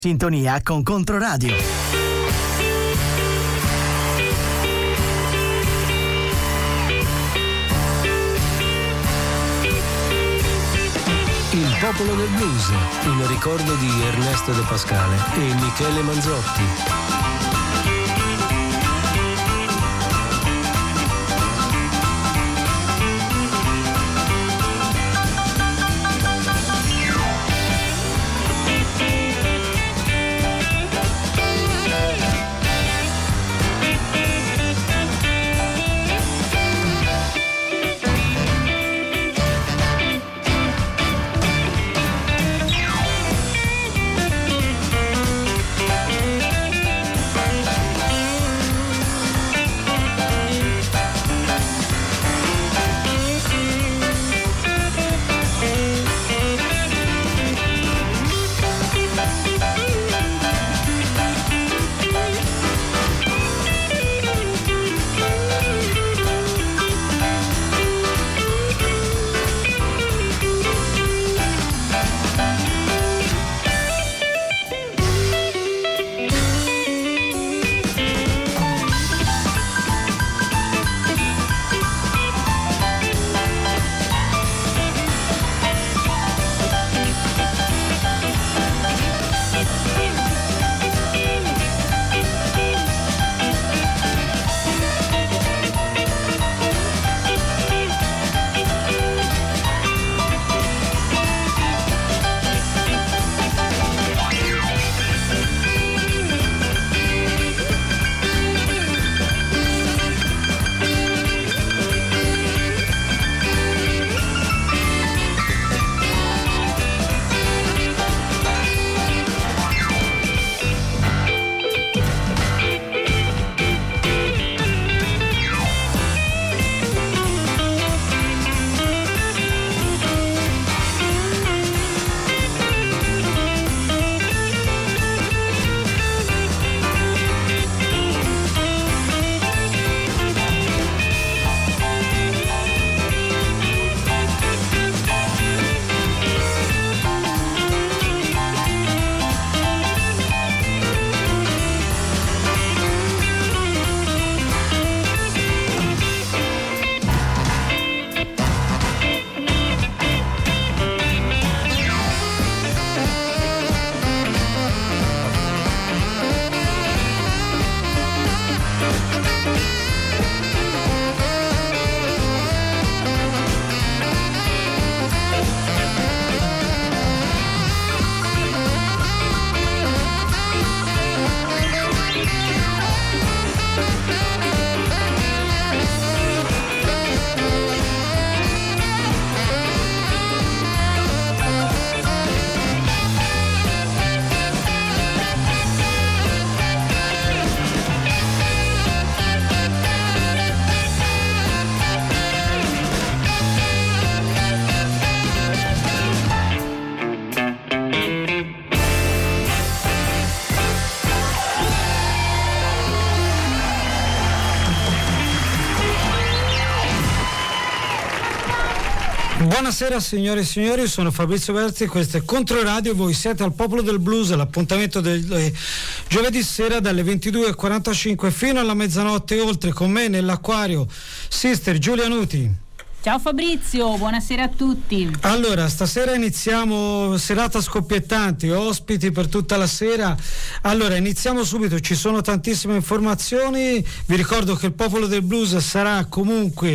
Sintonia con Controradio. Il popolo del blues, un ricordo di Ernesto De Pascale e Michele Manzotti. Buonasera signore e signori, sono Fabrizio Berti, questo è Controradio, voi siete al Popolo del Blues, l'appuntamento del giovedì sera dalle 22:45 fino alla mezzanotte oltre, con me nell'acquario Sister Giulia Nuti. Ciao Fabrizio, buonasera a tutti. Allora, stasera iniziamo serata scoppiettanti, ospiti per tutta la sera. Allora, iniziamo subito, ci sono tantissime informazioni. Vi ricordo che il Popolo del Blues sarà comunque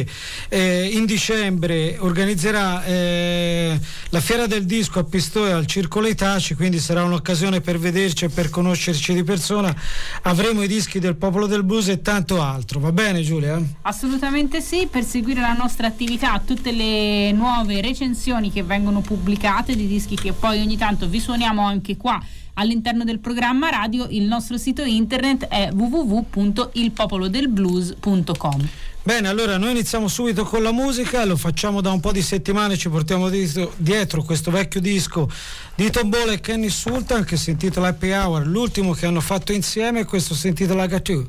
in dicembre, organizzerà la Fiera del Disco a Pistoia al Circolo Itaci, quindi sarà un'occasione per vederci e per conoscerci di persona. Avremo i dischi del Popolo del Blues e tanto altro, va bene Giulia? Assolutamente sì, per seguire la nostra attività, tutte le nuove recensioni che vengono pubblicate di dischi che poi ogni tanto vi suoniamo anche qua all'interno del programma radio. Il nostro sito internet è www.ilpopolodelblues.com. Bene, allora noi iniziamo subito con la musica, lo facciamo da un po' di settimane, ci portiamo dietro questo vecchio disco di Tombola e Kenny Sultan che si intitola Happy Hour, l'ultimo che hanno fatto insieme, e questo si intitola Got You.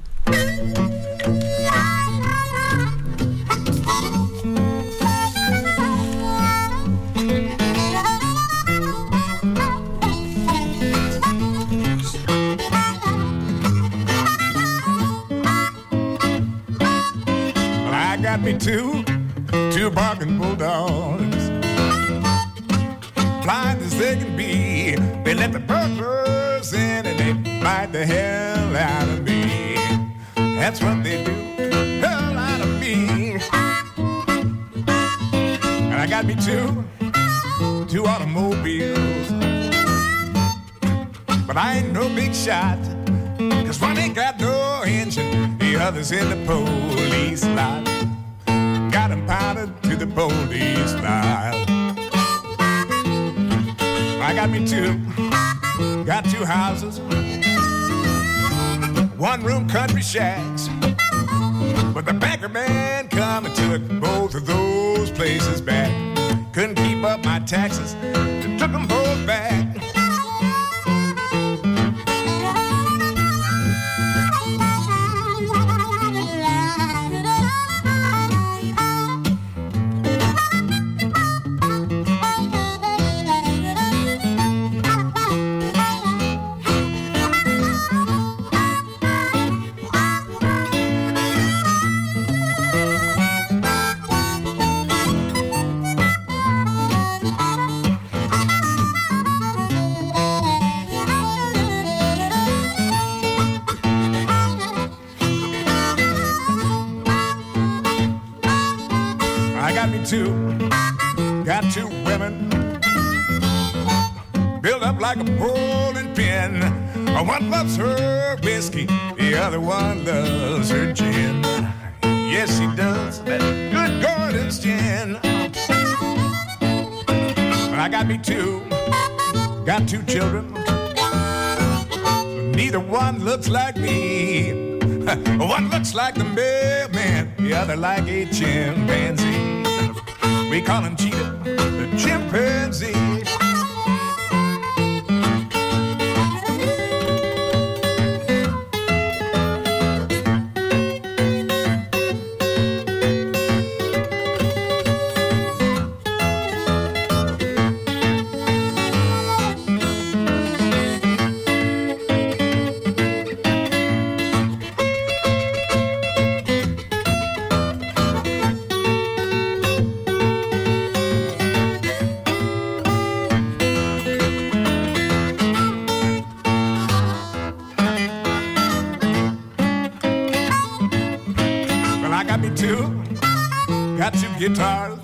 me two barking bulldogs. Blind as they can be, they let the burglars in and they bite the hell out of me. That's what they do, hell out of me. And I got me two automobiles. But I ain't no big shot, 'cause one ain't got no engine, the other's in the police lot. Got him pounded to the police lot. I got me got two houses, one room country shacks. But the banker man come and took both of those places back. Couldn't keep up my taxes, they took them both back. Got two women built up like a bowling pin. One loves her whiskey, the other one loves her gin. Yes, she does, that good Gordon's gin. But I got me got two children. Neither one looks like me. One looks like the mailman, the other like a chimpanzee. We call him Cheetah, the chimpanzee. Got two guitars,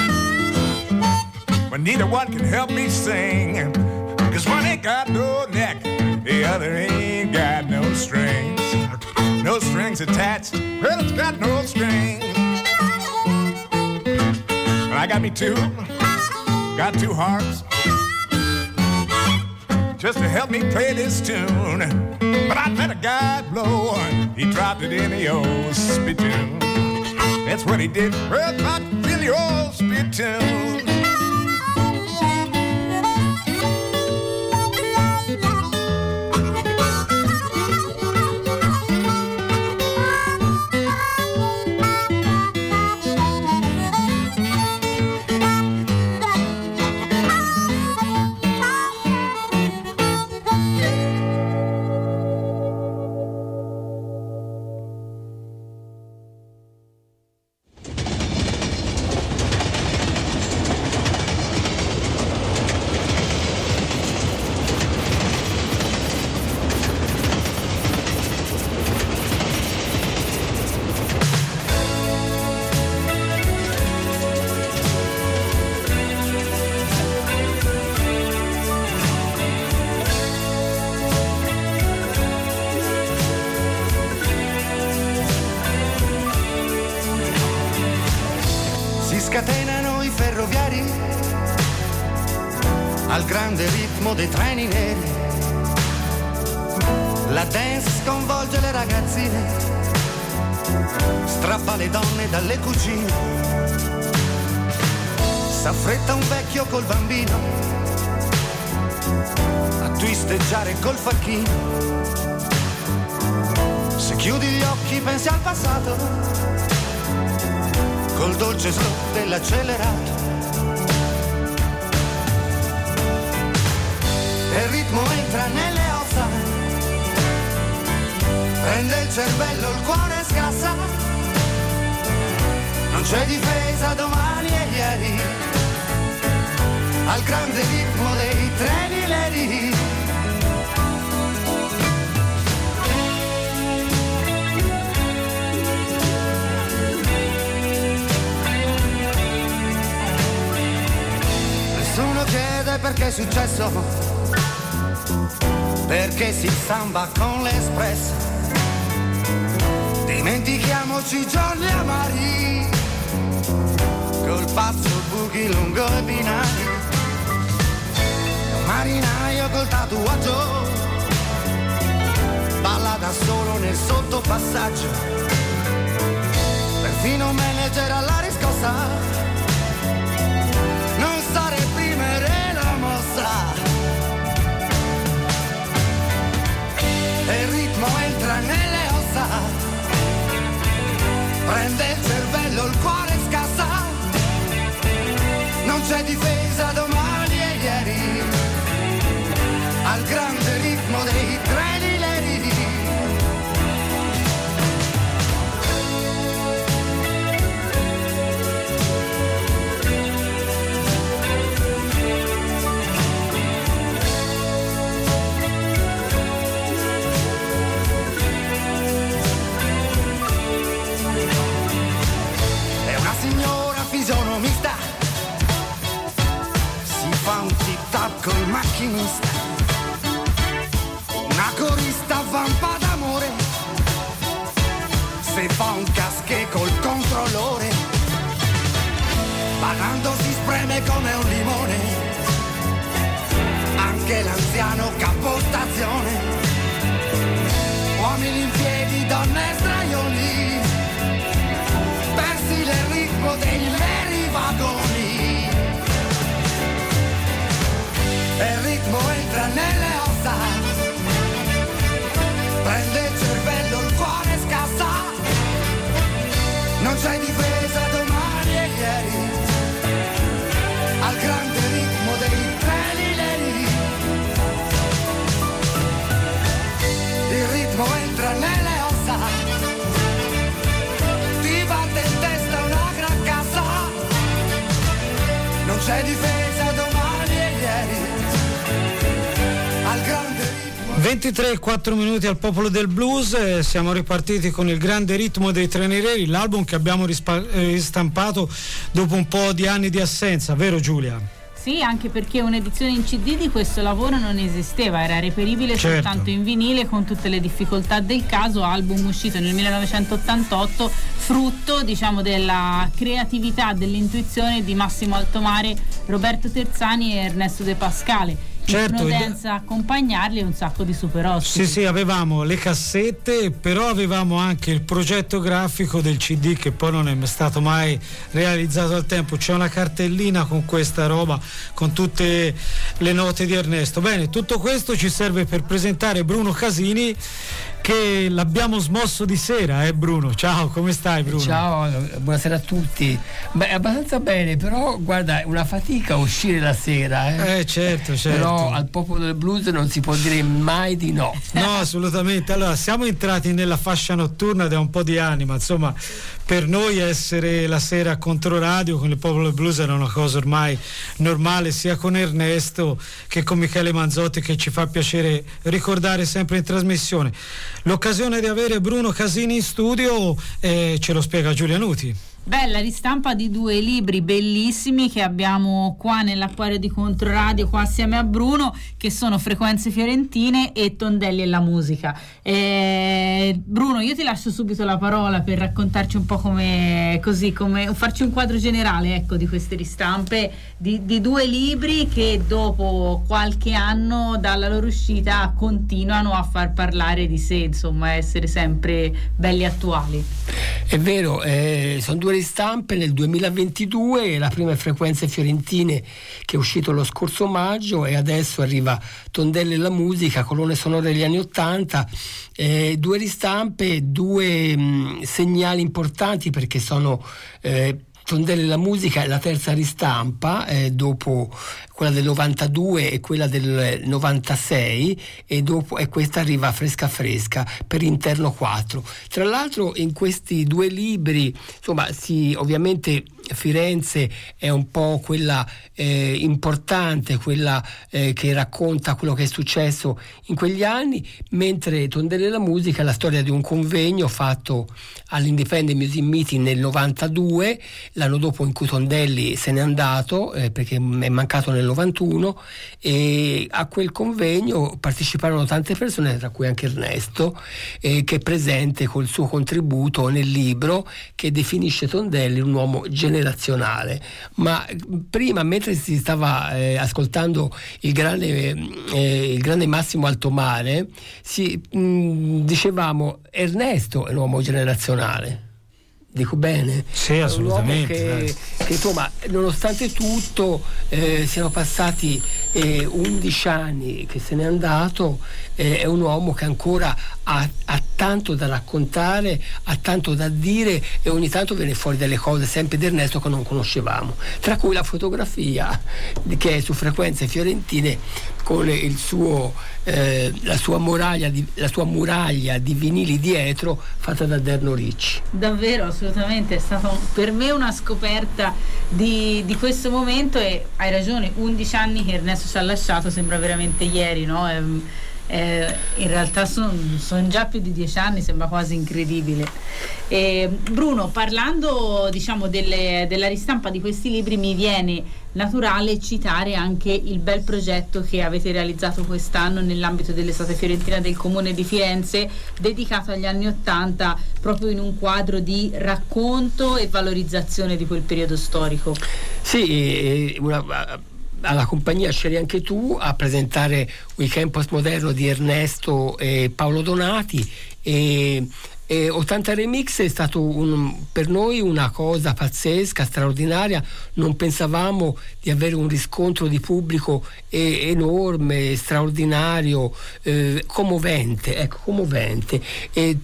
but neither one can help me sing. 'Cause one ain't got no neck, the other ain't got no strings. No strings attached, well, it's got no strings. But I got me got two harps, just to help me play this tune. But I let a guy blow, he dropped it in the old spittoon. That's what he did, well, not in the old spittoon. Scatenano i ferroviari al grande ritmo dei treni neri. La dance sconvolge le ragazzine, strappa le donne dalle cucine. S'affretta un vecchio col bambino a twisteggiare col facchino. Se chiudi gli occhi pensi al passato, col dolce slow dell'accelerato. E il ritmo entra nelle ossa, prende il cervello, il cuore scassa. Non c'è difesa domani e ieri, al grande ritmo dei treni leri. Nessuno chiede perché è successo, perché si stamba con l'Espresso. Dimentichiamoci i giorni amari, col pazzo buchi lungo i binari. Un marinaio col tatuaggio balla da solo nel sottopassaggio. Perfino un manager alla riscossa non sa reprimere la mossa. E il ritmo entra nelle ossa, prende il cervello, il cuore scassa. Non c'è difesa domani e ieri, al grande ritmo dei treni leri. È una signora fisionomista, si fa un tic-tac col macchinista. Una corista vampa d'amore, se fa un casché col controllore. Ballando si spreme come un limone, anche l'anziano capostazione. Uomini in piedi, donne sdraioni, persi nel ritmo dei veri vagoni. E il ritmo entra nelle ossa, prende il cervello, il cuore scassa. Non c'è difesa domani e ieri, al grande ritmo dei treni leri. Il ritmo entra nelle ossa, ti batte in testa una gran cassa. Non c'è difesa domani e ieri, al grande ritmo. 23:04 al Popolo del Blues. Siamo ripartiti con il grande ritmo dei treni neri, l'album che abbiamo ristampato dopo un po' di anni di assenza, vero Giulia? Sì, anche perché un'edizione in CD di questo lavoro non esisteva, era reperibile soltanto in vinile, con tutte le difficoltà del caso. Album uscito nel 1988, frutto, diciamo, della creatività, dell'intuizione di Massimo Altomare, Roberto Terzani e Ernesto De Pascale. Certo, Dance a accompagnarli e un sacco di super ospiti. Sì, avevamo le cassette, però avevamo anche il progetto grafico del CD che poi non è stato mai realizzato al tempo. C'è una cartellina con questa roba, con tutte le note di Ernesto. Bene, tutto questo ci serve per presentare Bruno Casini, che l'abbiamo smosso di sera, Bruno? Ciao, come stai Bruno? Ciao, buonasera a tutti. Beh, abbastanza bene, però guarda, è una fatica uscire la sera. Certo. Però al Popolo del Blues non si può dire mai di no. No, assolutamente. Allora, siamo entrati nella fascia notturna da un po' di anni, ma insomma, per noi essere la sera a Controradio con il Popolo del Blues era una cosa ormai normale, sia con Ernesto che con Michele Manzotti, che ci fa piacere ricordare sempre in trasmissione. L'occasione di avere Bruno Casini in studio ce lo spiega Giulia Nuti. Bella ristampa di 2 libri bellissimi che abbiamo qua nell'acquario di Controradio, qua assieme a Bruno, che sono Frequenze Fiorentine e Tondelli e la musica. Bruno, io ti lascio subito la parola per raccontarci un po' come farci un quadro generale, ecco, di queste ristampe di 2 libri che dopo qualche anno dalla loro uscita continuano a far parlare di sé, insomma, essere sempre belli attuali. È vero, sono 2 ristampe nel 2022, la prima è Frequenze Fiorentine, che è uscito lo scorso maggio, e adesso arriva Tondelli e la musica, colonne sonore degli anni '80. 2 ristampe, 2 segnali importanti, perché sono Tondelli e la musica è la terza ristampa, dopo quella del 92 e quella del 96, e questa arriva fresca per Interno 4. Tra l'altro in questi due libri, insomma, ovviamente Firenze è un po' quella importante, quella che racconta quello che è successo in quegli anni, mentre Tondelli e la musica è la storia di un convegno fatto all'Independent Music Meeting nel 92, l'anno dopo in cui Tondelli se n'è andato perché è mancato nel 91, e a quel convegno parteciparono tante persone, tra cui anche Ernesto, che è presente col suo contributo nel libro che definisce Tondelli un uomo generazionale. Ma prima, mentre si stava ascoltando il grande Massimo Altomare, dicevamo Ernesto è un uomo generazionale. Dico bene? Sì, assolutamente. Che insomma, nonostante tutto, siano passati 11 anni che se n'è andato, è un uomo che ancora ha tanto da raccontare, ha tanto da dire, e ogni tanto viene fuori delle cose sempre di Ernesto che non conoscevamo, tra cui la fotografia che è su Frequenze Fiorentine con il suo la sua muraglia di vinili dietro, fatta da Derno Ricci. Davvero, assolutamente, è stato per me una scoperta di questo momento, e hai ragione, 11 anni che Ernesto ci ha lasciato, sembra veramente ieri, no? In realtà sono già più di 10 anni, sembra quasi incredibile. Bruno, parlando diciamo della ristampa di questi libri, mi viene naturale citare anche il bel progetto che avete realizzato quest'anno nell'ambito dell'estate fiorentina del Comune di Firenze, dedicato agli anni '80, proprio in un quadro di racconto e valorizzazione di quel periodo storico. Sì, alla compagnia c'eri anche tu a presentare Weekend Postmoderno di Ernesto e Paolo Donati, e 80 Remix è stato per noi una cosa pazzesca, straordinaria. Non pensavamo di avere un riscontro di pubblico enorme, straordinario, commovente. E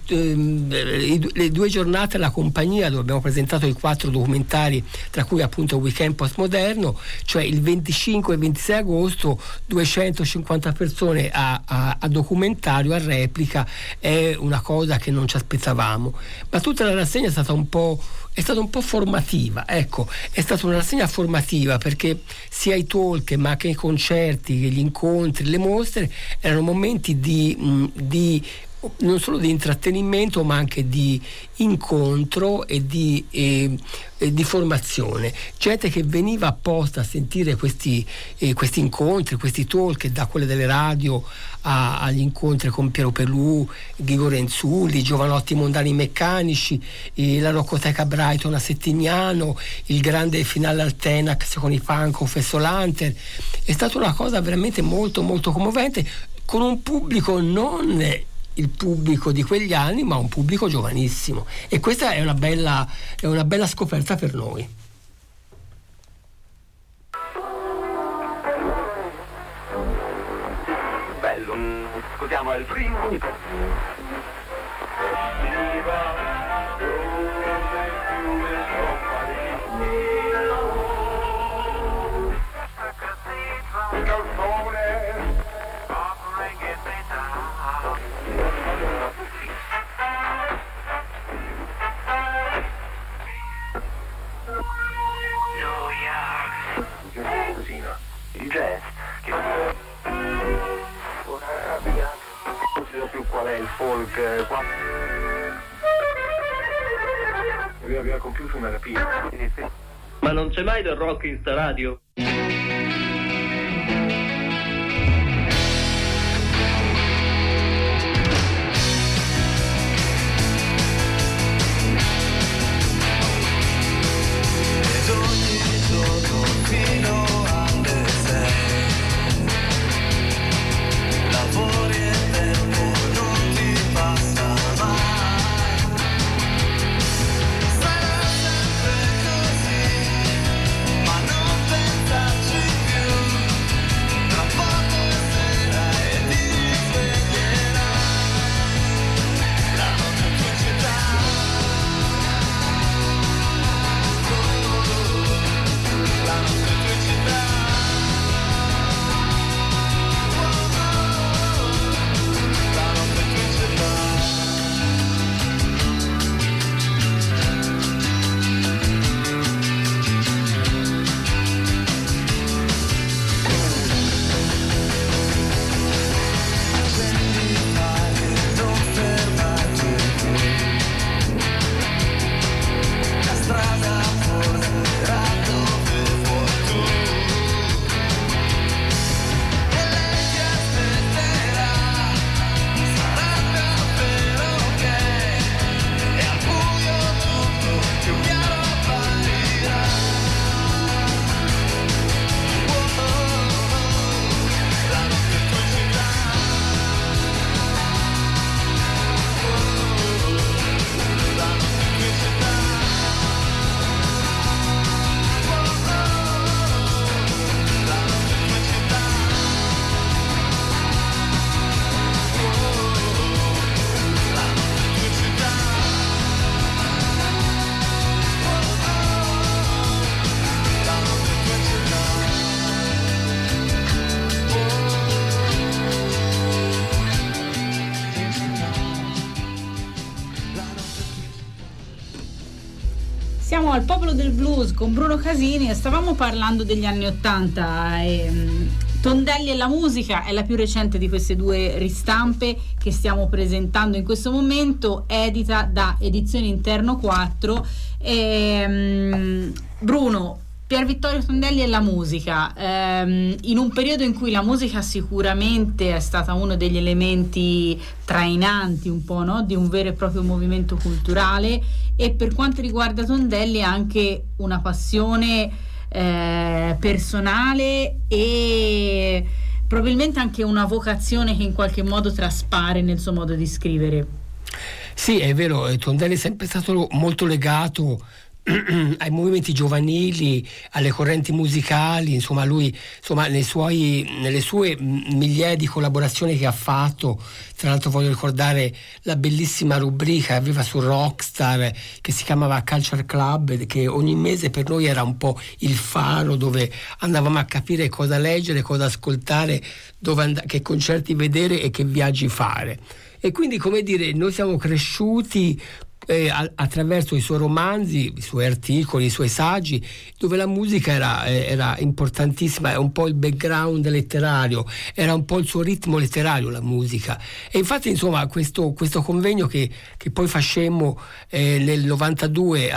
le 2 giornate alla compagnia, dove abbiamo presentato i 4 documentari, tra cui appunto Weekend Postmoderno, cioè il 25 e 26 agosto 250 persone a documentario, a replica, è una cosa che non ci aspettavamo. Ma tutta la rassegna è stata un po' formativa, ecco, è stata una rassegna formativa, perché sia i talk ma anche i concerti, gli incontri, le mostre erano momenti di non solo di intrattenimento ma anche di incontro e di formazione. Gente che veniva apposta a sentire questi incontri, questi talk, da quelle delle radio agli incontri con Piero Pelù, Ghigo Renzulli, Giovanotti Mondani Meccanici, la Roccoteca Brighton a Settignano, il grande finale al Tenax con i Panco Fessolanter. È stata una cosa veramente molto molto commovente, con un pubblico non il pubblico di quegli anni, ma un pubblico giovanissimo, e questa è una bella scoperta per noi. Bello, scusiamo, è il primo. Il jazz che non si sa più qual è il folk qua. Aveva compiuto una rapina. Ma non c'è mai del rock in sta radio? Sarà sempre così, ma non pensarci più. Siamo al Popolo del Blues con Bruno Casini e stavamo parlando degli anni '80. Tondelli e la musica è la più recente di queste due ristampe che stiamo presentando in questo momento, edita da Edizioni Interno 4. Bruno, Pier Vittorio Tondelli e la musica, in un periodo in cui la musica sicuramente è stata uno degli elementi trainanti un po', no? Di un vero e proprio movimento culturale, e per quanto riguarda Tondelli anche una passione personale e probabilmente anche una vocazione che in qualche modo traspare nel suo modo di scrivere. Sì, è vero, Tondelli è sempre stato molto legato ai movimenti giovanili, alle correnti musicali, insomma lui nelle sue migliaia di collaborazioni che ha fatto. Tra l'altro voglio ricordare la bellissima rubrica che aveva su Rockstar che si chiamava Culture Club, che ogni mese per noi era un po' il faro dove andavamo a capire cosa leggere, cosa ascoltare, che concerti vedere e che viaggi fare. E quindi, come dire, noi siamo cresciuti attraverso i suoi romanzi, i suoi articoli, i suoi saggi, dove la musica era importantissima, è un po' il background letterario, era un po' il suo ritmo letterario la musica. E infatti, insomma, questo convegno che poi facemmo nel 92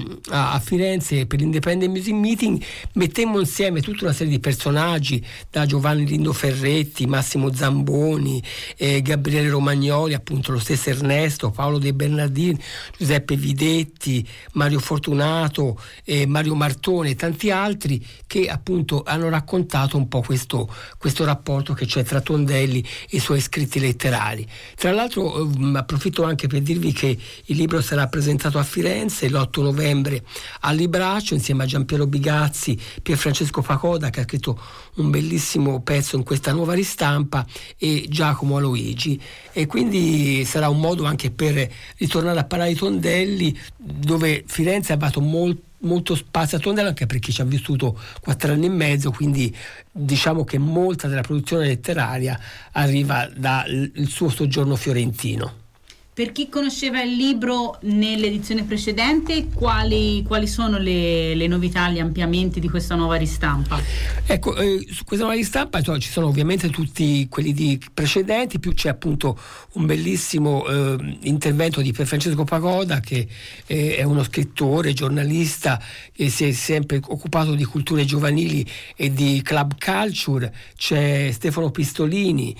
a Firenze per l'Independent Music Meeting, mettemmo insieme tutta una serie di personaggi, da Giovanni Lindo Ferretti, Massimo Zamboni, Gabriele Romagnoli, appunto lo stesso Ernesto, Paolo De Bernardini, Giuseppe Videtti, Mario Fortunato, Mario Martone e tanti altri, che appunto hanno raccontato un po' questo rapporto che c'è tra Tondelli e i suoi scritti letterari. Tra l'altro approfitto anche per dirvi che il libro sarà presentato a Firenze l'8 novembre al Libraccio insieme a Giampiero Bigazzi, Pier Francesco Pacoda, che ha scritto un bellissimo pezzo in questa nuova ristampa, e Giacomo Aloigi, e quindi sarà un modo anche per ritornare a parlare di Tondelli, dove Firenze ha dato molto spazio a Tondelli, anche perché ci ha vissuto 4 anni e mezzo, quindi diciamo che molta della produzione letteraria arriva dal suo soggiorno fiorentino. Per chi conosceva il libro nell'edizione precedente, quali sono le novità, gli ampliamenti di questa nuova ristampa? Ecco, su questa nuova ristampa ci sono ovviamente tutti quelli di precedenti, più c'è appunto un bellissimo intervento di Pier Francesco Pagoda, che è uno scrittore, giornalista, che si è sempre occupato di culture giovanili e di club culture. C'è Stefano Pistolini,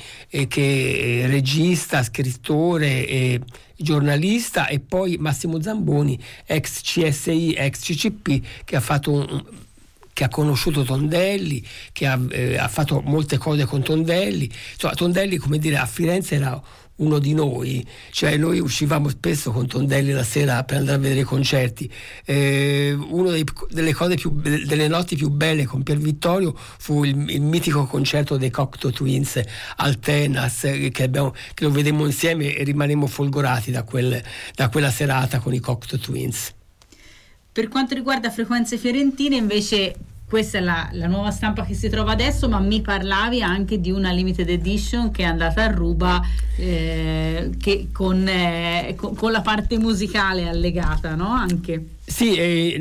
che è regista, scrittore e giornalista, e poi Massimo Zamboni, ex CSI, ex CCP, che ha conosciuto Tondelli, che ha fatto molte cose con Tondelli. Insomma, Tondelli, come dire, a Firenze era uno di noi, cioè noi uscivamo spesso con Tondelli la sera per andare a vedere i concerti. Una delle notti più belle con Pier Vittorio fu il mitico concerto dei Cocteau Twins al Tenas, che lo vedemmo insieme e rimanemmo folgorati da quella serata con i Cocteau Twins. Per quanto riguarda Frequenze Fiorentine, invece, questa è la nuova stampa che si trova adesso, ma mi parlavi anche di una limited edition che è andata a ruba, che con la parte musicale allegata, no? Anche. Sì,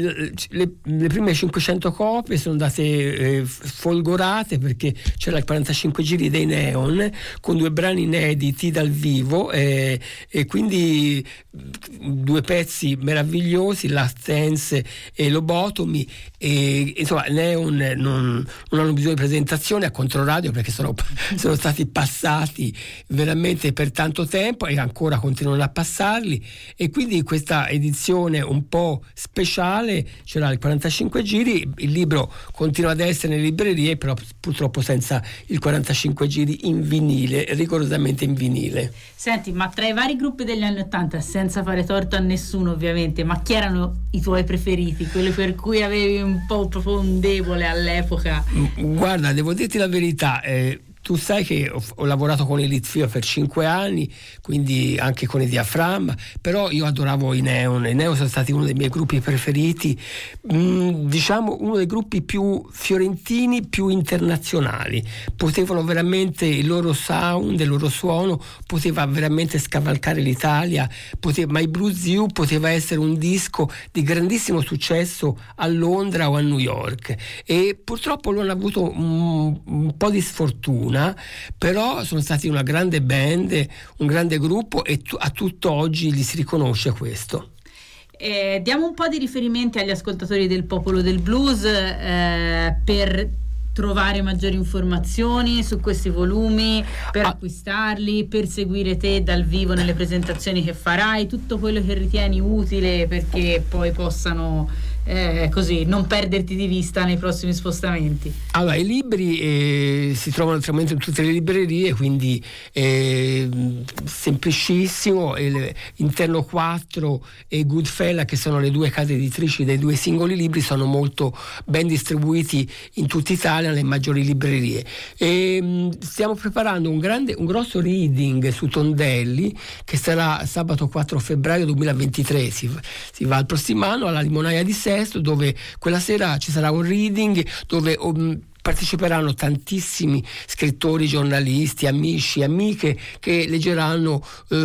le prime 500 copie sono andate folgorate, perché c'era il 45 giri dei Neon con 2 brani inediti dal vivo, e quindi 2 pezzi meravigliosi, Last Dance e Lobotomy, e insomma Neon non hanno bisogno di presentazione a Controradio, perché sono stati passati veramente per tanto tempo e ancora continuano a passarli, e quindi questa edizione un po' speciale c'era il 45 giri. Il libro continua ad essere nelle librerie, però purtroppo senza il 45 giri in vinile, rigorosamente in vinile. Senti, ma tra i vari gruppi degli anni '80, senza fare torto a nessuno ovviamente, ma chi erano i tuoi preferiti, quelli per cui avevi un po' proprio un debole all'epoca? Guarda, devo dirti la verità, Tu sai che ho lavorato con i Litfield per 5 anni, quindi anche con i Diaframma, però io adoravo i Neon. I Neon sono stati uno dei miei gruppi preferiti, diciamo uno dei gruppi più fiorentini, più internazionali. Potevano veramente, il loro sound, il loro suono poteva veramente scavalcare l'Italia, ma i Blues You poteva essere un disco di grandissimo successo a Londra o a New York, e purtroppo loro hanno avuto un po' di sfortuna, però sono stati una grande band, un grande gruppo, e a tutt'oggi gli si riconosce questo. Diamo un po' di riferimenti agli ascoltatori del Popolo del Blues per trovare maggiori informazioni su questi volumi, per acquistarli, per seguire te dal vivo nelle presentazioni che farai, tutto quello che ritieni utile perché poi possano così non perderti di vista nei prossimi spostamenti. Allora, i libri si trovano naturalmente in tutte le librerie, quindi semplicissimo. Interno 4 e Goodfella, che sono le due case editrici dei due singoli libri, sono molto ben distribuiti in tutta Italia nelle maggiori librerie. Stiamo preparando un grosso reading su Tondelli, che sarà sabato 4 febbraio 2023, si va al prossimo anno alla Limonaia di Sesto, dove quella sera ci sarà un reading dove parteciperanno tantissimi scrittori, giornalisti, amici, amiche, che leggeranno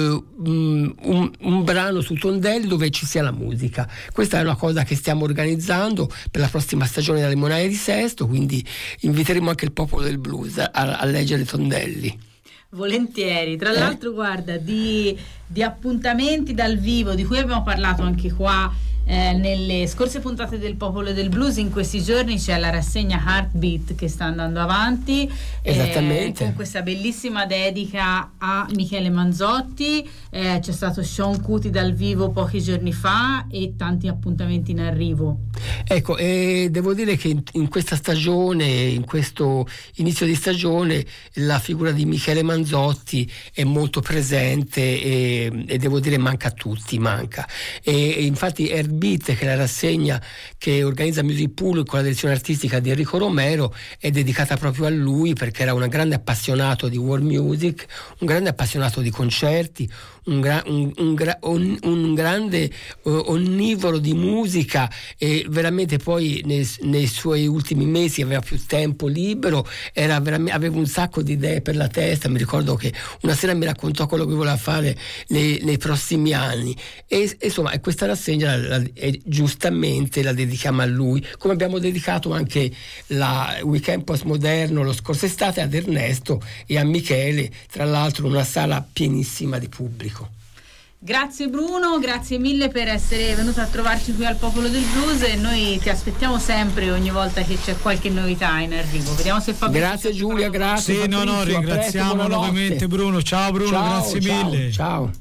un brano su Tondelli dove ci sia la musica. Questa è una cosa che stiamo organizzando per la prossima stagione della Limonaia di Sesto, quindi inviteremo anche il Popolo del Blues a leggere Tondelli. Volentieri. Tra l'altro, guarda, di appuntamenti dal vivo di cui abbiamo parlato anche qua nelle scorse puntate del Popolo del Blues, in questi giorni c'è la rassegna Heartbeat che sta andando avanti, esattamente, con questa bellissima dedica a Michele Manzotti. C'è stato Sean Kuti dal vivo pochi giorni fa e tanti appuntamenti in arrivo. Ecco, devo dire che in questa stagione, in questo inizio di stagione, la figura di Michele Manzotti è molto presente e devo dire manca a tutti, e infatti Heartbeat, che è la rassegna che organizza Music Pool con la direzione artistica di Enrico Romero, è dedicata proprio a lui, perché era un grande appassionato di world music, un grande appassionato di concerti, un grande onnivoro di musica, e veramente poi nei suoi ultimi mesi aveva più tempo libero, aveva un sacco di idee per la testa. Mi ricordo che una sera mi raccontò quello che voleva fare nei prossimi anni, e insomma questa rassegna giustamente la dedichiamo a lui, come abbiamo dedicato anche la Weekend Postmoderno lo scorso estate ad Ernesto e a Michele, tra l'altro una sala pienissima di pubblico. Grazie Bruno, grazie mille per essere venuto a trovarci qui al Popolo del Blues, e noi ti aspettiamo sempre ogni volta che c'è qualche novità in arrivo. Vediamo se Fabrizio. Grazie Giulia, grazie. Sì, ringraziamo nuovamente Bruno. Ciao Bruno, ciao, grazie mille. Ciao.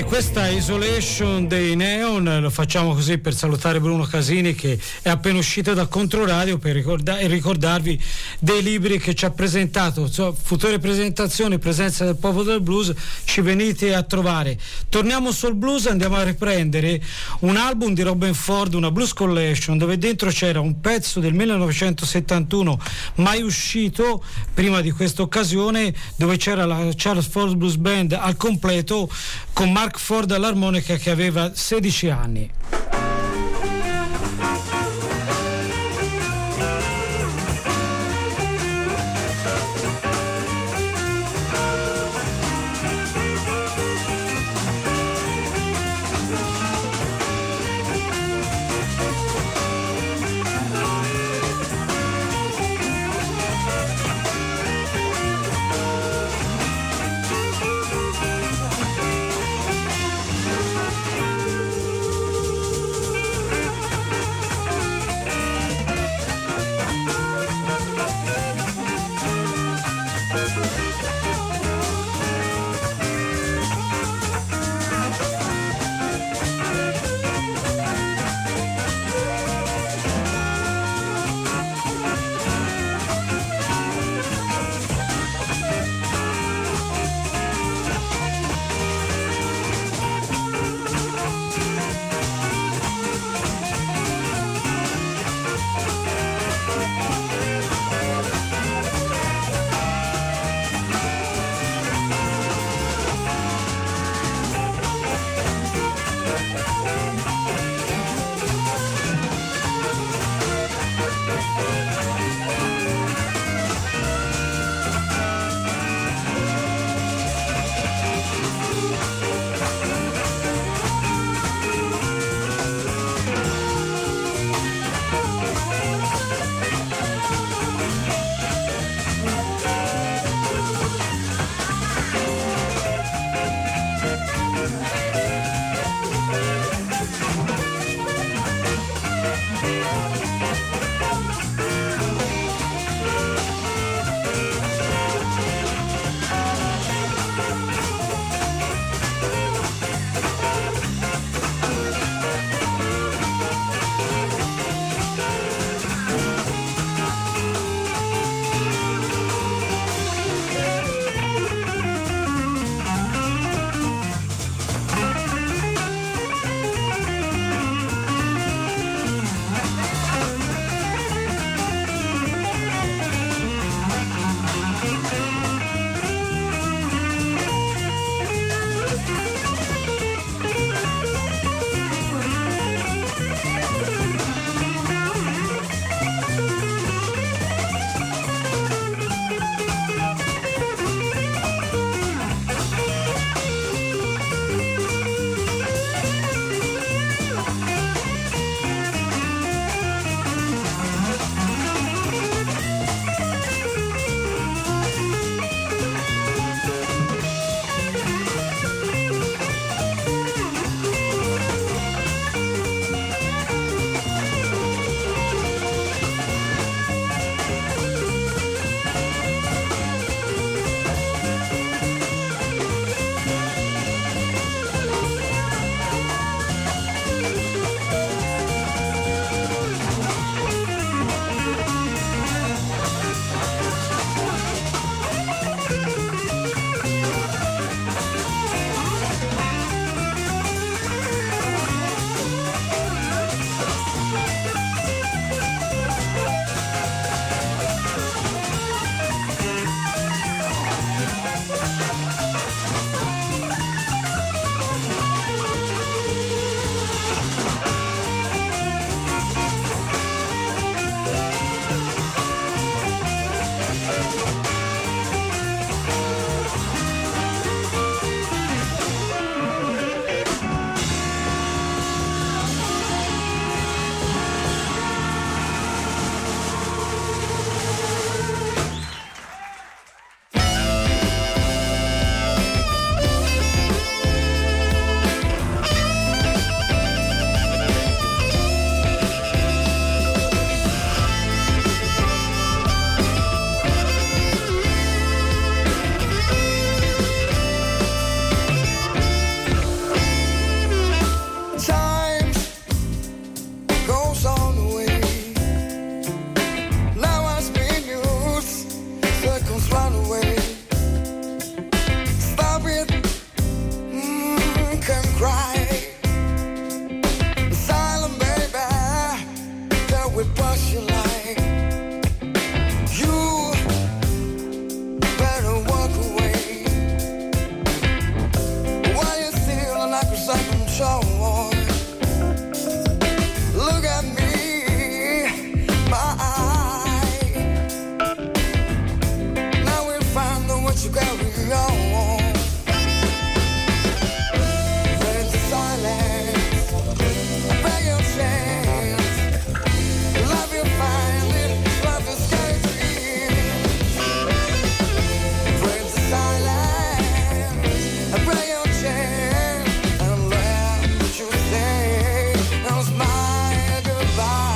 questa Isolation dei Neon lo facciamo così per salutare Bruno Casini, che è appena uscito da Controradio, per ricordarvi dei libri che ci ha presentato, future presentazioni, presenza del popolo del blues, ci venite a trovare. Torniamo sul blues, andiamo a riprendere un album di Robben Ford, una blues collection, dove dentro c'era un pezzo del 1971 mai uscito prima di questa occasione, dove c'era la Charles Ford Blues Band al completo con Mark Ford all'armonica, che aveva 16 anni. microsecond show. Look at me, my eye. Now we'll find out what you carry on. There's the silence, I beg your chance. Love you find it, love you scary dreams. There's the silence, I beg your chance. And let what you say, that was my goodbye.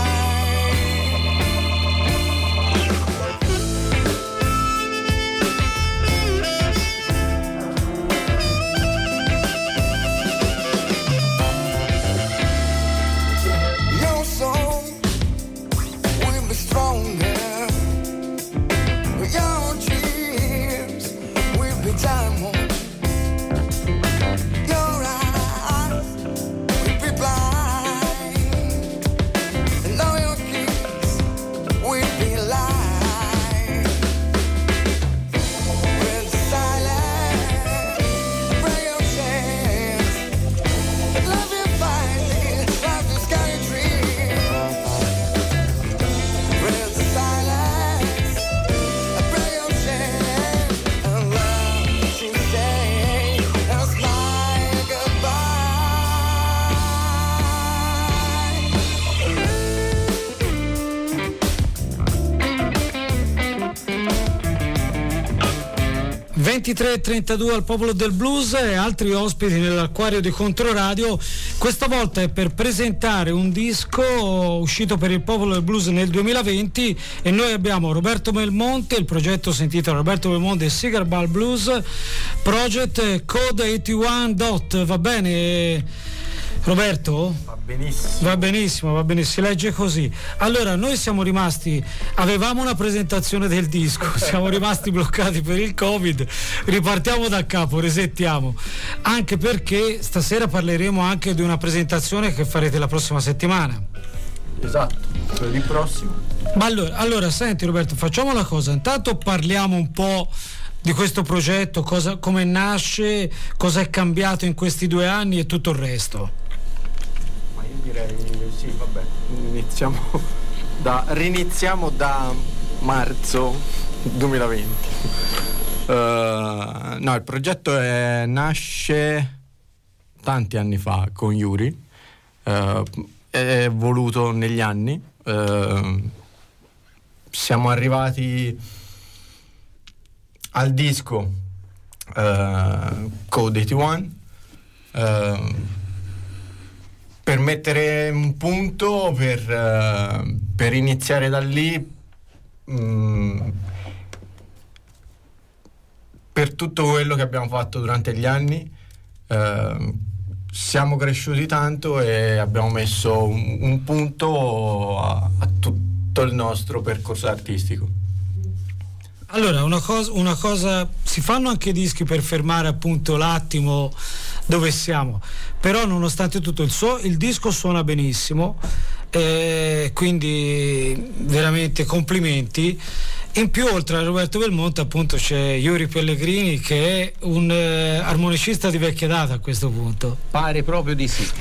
Your soul will be stronger. Your dreams will be diamond. Your eyes will be blind. And all your kiss will be light. With silence, bring your chance. Love you finally, love you scary dreams. With the silence, bring your chance. And love what you say, that's my goodbye. 23:32 al Popolo del Blues e altri ospiti nell'acquario di Controradio. Questa volta è per presentare un disco uscito per il Popolo del Blues nel 2020 e noi abbiamo Roberto Belmonte. Il progetto si intitola Roberto Belmonte e Cigar Bar Blues Project Code 81 Dot. Va bene, Roberto? Va benissimo, si legge così. Allora, noi siamo rimasti, avevamo una presentazione del disco, siamo rimasti bloccati per il Covid, ripartiamo da capo, resettiamo, anche perché stasera parleremo anche di una presentazione che farete la prossima settimana. Esatto, il prossimo. Ma allora, senti Roberto, facciamo una cosa, intanto parliamo un po' di questo progetto, come nasce, cosa è cambiato in questi 2 anni e tutto il resto. Direi sì, vabbè, riniziamo da marzo 2020. No, il progetto nasce tanti anni fa con Yuri, è evoluto negli anni, siamo arrivati al disco Code 81, per mettere un punto, per iniziare da lì, per tutto quello che abbiamo fatto durante gli anni. Siamo cresciuti tanto e abbiamo messo un punto a tutto il nostro percorso artistico. Allora, una cosa, si fanno anche dischi per fermare appunto l'attimo dove siamo, però nonostante tutto il disco suona benissimo, quindi veramente complimenti. In più, oltre a Roberto Belmonte, appunto c'è Yuri Pellegrini, che è un armonicista di vecchia data a questo punto. Pare proprio di sì.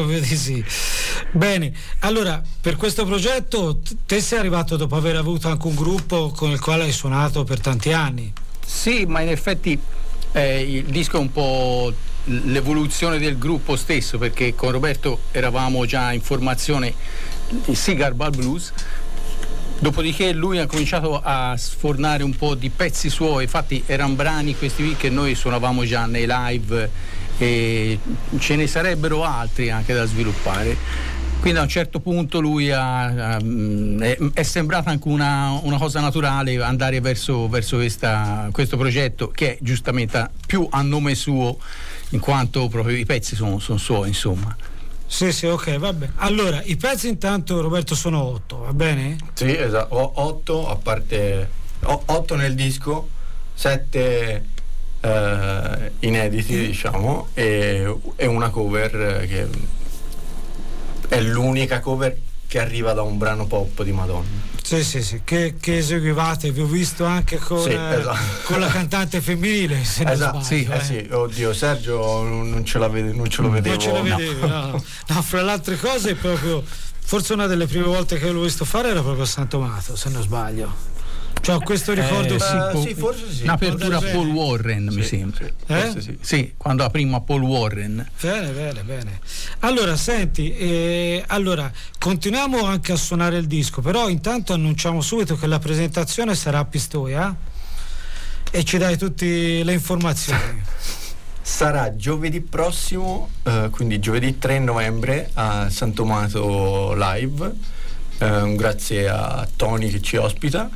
Bene, allora, per questo progetto te sei arrivato dopo aver avuto anche un gruppo con il quale hai suonato per tanti anni. Sì, ma in effetti il disco è un po' l'evoluzione del gruppo stesso, perché con Roberto eravamo già in formazione di Cigar Bar Blues. Dopodiché lui ha cominciato a sfornare un po' di pezzi suoi, infatti erano brani questi qui che noi suonavamo già nei live e ce ne sarebbero altri anche da sviluppare. Quindi a un certo punto lui è sembrata anche una cosa naturale andare verso questo progetto, che è giustamente più a nome suo, in quanto proprio i pezzi sono suoi, insomma. Sì, ok, vabbè. Allora, i pezzi intanto, Roberto, sono 8, va bene? Sì, esatto, 8 a parte 8 nel disco, 7 inediti, diciamo, e una cover che è l'unica cover che arriva da un brano pop di Madonna. Sì, che eseguivate, vi ho visto anche con, esatto, con la cantante femminile, se non esatto, sbaglio. sì, oddio, Sergio non ce lo vedevo. Non ce lo vedevi, no. Fra le altre cose, proprio forse una delle prime volte che l'ho visto fare era proprio a San Tomaso, se non sbaglio. Cioè, questo ricordo sì, forse sì. Un'apertura a Paul Warren, mi sembra. Forse sì, quando aprimo a Paul Warren. Bene. Allora, senti, allora continuiamo anche a suonare il disco, però intanto annunciamo subito che la presentazione sarà a Pistoia e ci dai tutte le informazioni. Sarà giovedì prossimo, quindi giovedì 3 novembre a San Tomaso Live. Grazie a Tony che ci ospita.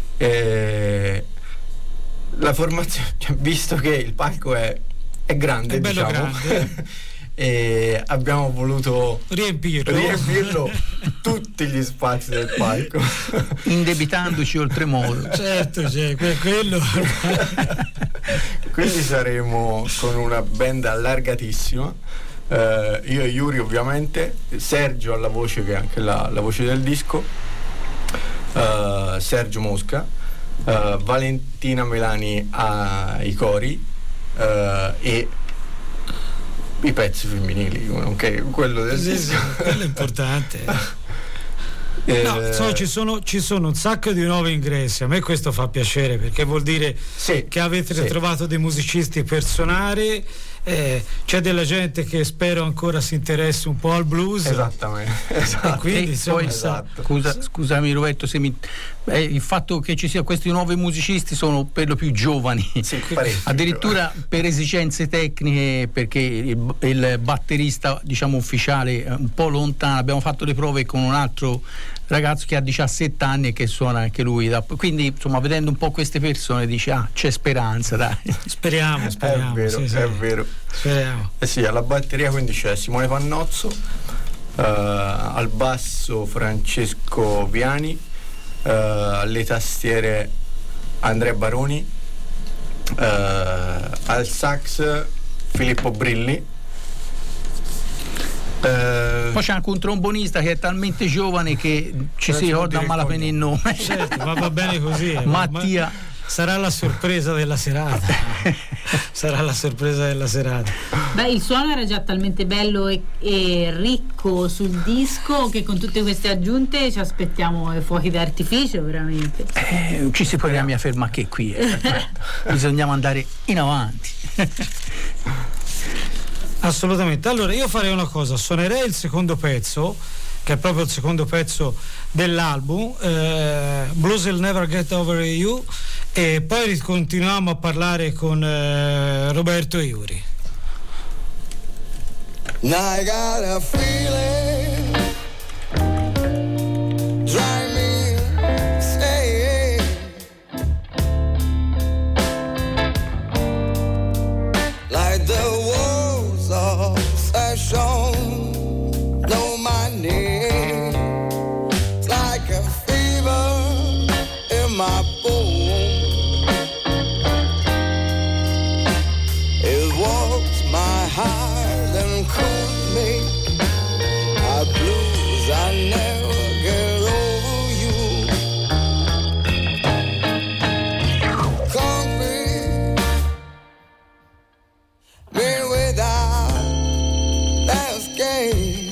La formazione, visto che il palco è grande, bello, diciamo, grande. E abbiamo voluto riempirlo tutti gli spazi del palco, indebitandoci oltremodo. Certo, quello. Quindi saremo con una band allargatissima, io e Yuri ovviamente, Sergio alla voce, che è anche la voce del disco, Sergio Mosca, Valentina Melani ai cori, e i pezzi femminili, nonché quello del disco. Quello è importante. No, insomma, ci sono un sacco di nuovi ingressi. A me questo fa piacere, perché vuol dire che avete trovato dei musicisti per suonare. C'è della gente che spero ancora si interessi un po' al blues. Esattamente. E quindi poi, scusami Roberto, il fatto che ci sia questi nuovi musicisti sono per lo più giovani, addirittura per esigenze tecniche, perché il batterista, diciamo, ufficiale è un po' lontano. Abbiamo fatto le prove con un altro ragazzo che ha 17 anni e che suona anche lui, quindi insomma, vedendo un po' queste persone dici c'è speranza, dai. Speriamo. È vero. Speriamo. Sì, alla batteria quindi c'è Simone Pannozzo, al basso Francesco Viani, alle tastiere Andrea Baroni, al sax Filippo Brilli. Poi c'è anche un trombonista che è talmente giovane che ci si ricorda a malapena il nome. Certo, ma va bene così. Mattia. Sarà la sorpresa della serata. Beh, il suono era già talmente bello e ricco sul disco che con tutte queste aggiunte ci aspettiamo fuochi d'artificio, veramente. Ci si programma ferma che qui bisognava andare in avanti. Assolutamente. Allora io farei una cosa, suonerei il secondo pezzo, che è proprio il secondo pezzo dell'album, Blues Will Never Get Over You, e poi continuiamo a parlare con Roberto e Yuri. Now I got a feeling, drive me insane, like the walls of session know my name. It's like a fever in my bones. It warms my heart and cools me. I blues, I never get over you. Concrete, me without escape.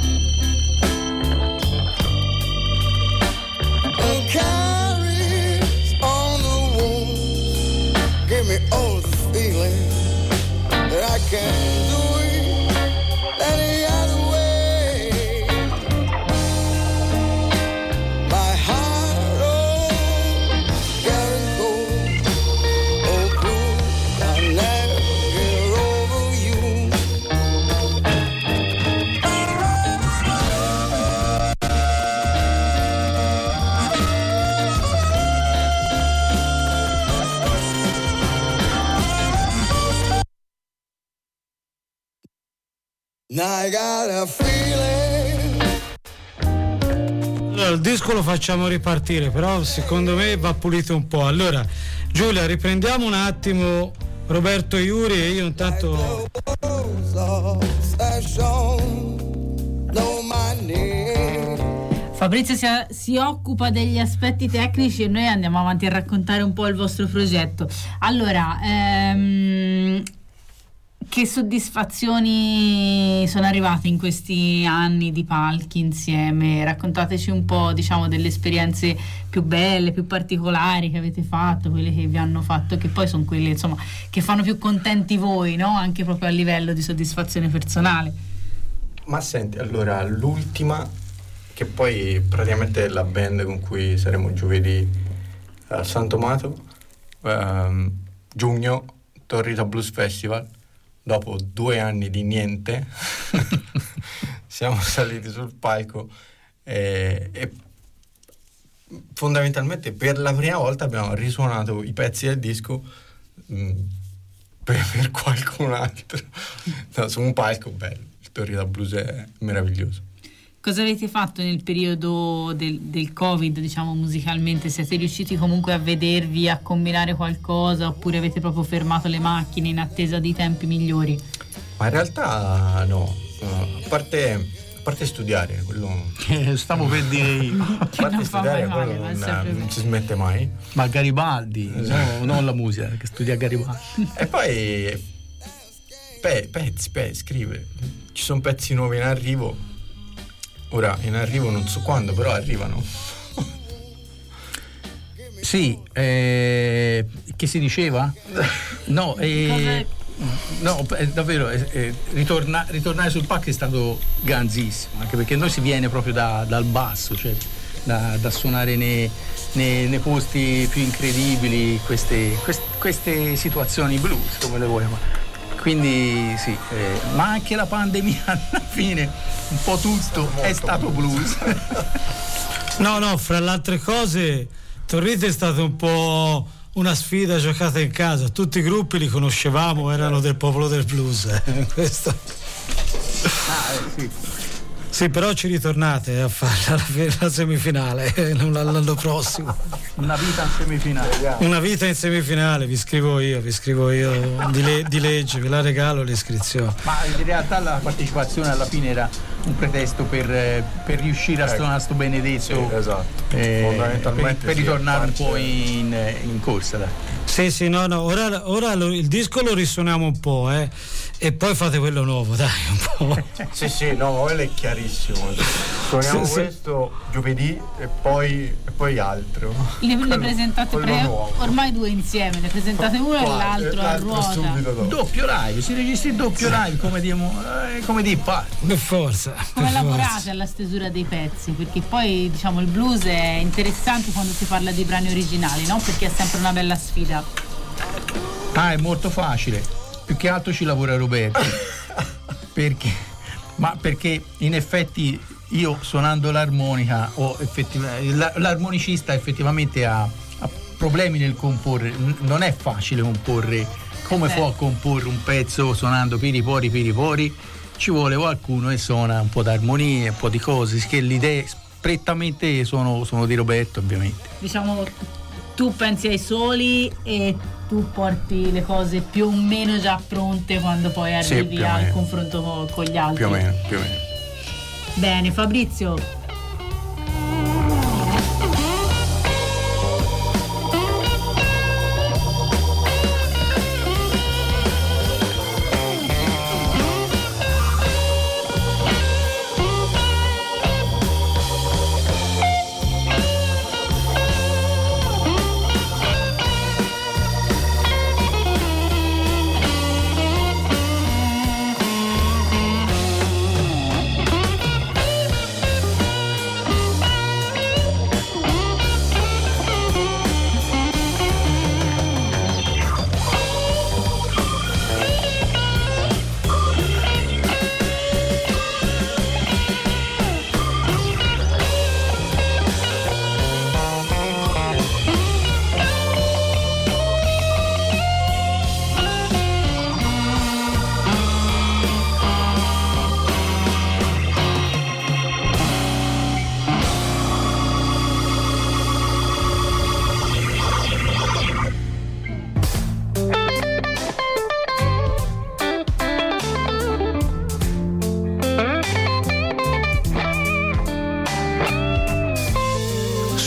And carries on the wound. Give me all the feeling that I can't do it any other way. My heart, oh, getting cold, oh, blue, I never get over you. Now I got a feeling. Allora, il disco lo facciamo ripartire, però secondo me va pulito un po'. Allora, Giulia, riprendiamo un attimo Roberto e Yuri e io intanto Fabrizio si occupa degli aspetti tecnici e noi andiamo avanti a raccontare un po' il vostro progetto. Allora, che soddisfazioni sono arrivate in questi anni di palchi insieme? Raccontateci un po', diciamo, delle esperienze più belle, più particolari che avete fatto, quelle che vi hanno fatto, che poi sono quelle, insomma, che fanno più contenti voi, no? Anche proprio a livello di soddisfazione personale. Ma senti, allora, l'ultima, che poi praticamente è la band con cui saremo giovedì a San Tomato, giugno, Torrita Blues Festival. Dopo 2 anni di niente siamo saliti sul palco e fondamentalmente per la prima volta abbiamo risuonato i pezzi del disco per qualcun altro, no, su un palco bello. Il Torrita Blues è meraviglioso. Cosa avete fatto nel periodo del Covid, diciamo, musicalmente? Siete riusciti comunque a vedervi, a combinare qualcosa, oppure avete proprio fermato le macchine in attesa di tempi migliori? Ma in realtà no, a parte studiare, quello stavo per dire io. A parte studiare, quello non si smette mai. Ma Garibaldi, no, non la musica, che studia Garibaldi. E poi pezzi, scrive. Ci sono pezzi nuovi in arrivo. Ora, in arrivo non so quando, però arrivano. Sì, che si diceva? No, davvero, ritornare sul palco è stato ganzissimo, anche perché noi si viene proprio dal basso, cioè da suonare nei posti più incredibili, queste situazioni blues, come le vuoi chiamare. Quindi sì, ma anche la pandemia alla fine, un po' tutto è stato blues. No, fra le altre cose, Torrita è stata un po' una sfida giocata in casa. Tutti i gruppi li conoscevamo, erano del popolo del blues. Questo. Sì. Sì, però ci ritornate a fare la semifinale l'anno prossimo. Una vita in semifinale. Una vita in semifinale, vi scrivo io di legge, ve la regalo l'iscrizione. Ma in realtà la partecipazione alla fine era un pretesto per riuscire a suonare sto benedetto. Sì, esatto. Fondamentalmente per ritornare un po' in corsa, dai. Sì, no, ora il disco lo risuoniamo un po', e poi fate quello nuovo, dai, un po'. Sì, no, quello è chiarissimo. Suoniamo questo giovedì e poi altro. Le presentate ormai 2 insieme, ne presentate uno e l'altro a ruota. Doppio live, si registra il doppio live come di parte. Per forza. Come lavorate alla stesura dei pezzi? Perché poi, diciamo, il blues è interessante quando si parla di brani originali, no? Perché è sempre una bella sfida. È molto facile. Più che altro ci lavora Roberto. Perché in effetti io suonando l'armonica l'armonicista effettivamente ha problemi nel comporre. Non è facile comporre. Come può comporre un pezzo suonando piripori? Ci vuole qualcuno che suona un po' d'armonie, un po' di cose, che le idee prettamente sono di Roberto, ovviamente. Diciamo, tu pensi ai soli e tu porti le cose più o meno già pronte quando poi arrivi al confronto con gli altri. Più o meno. Bene, Fabrizio.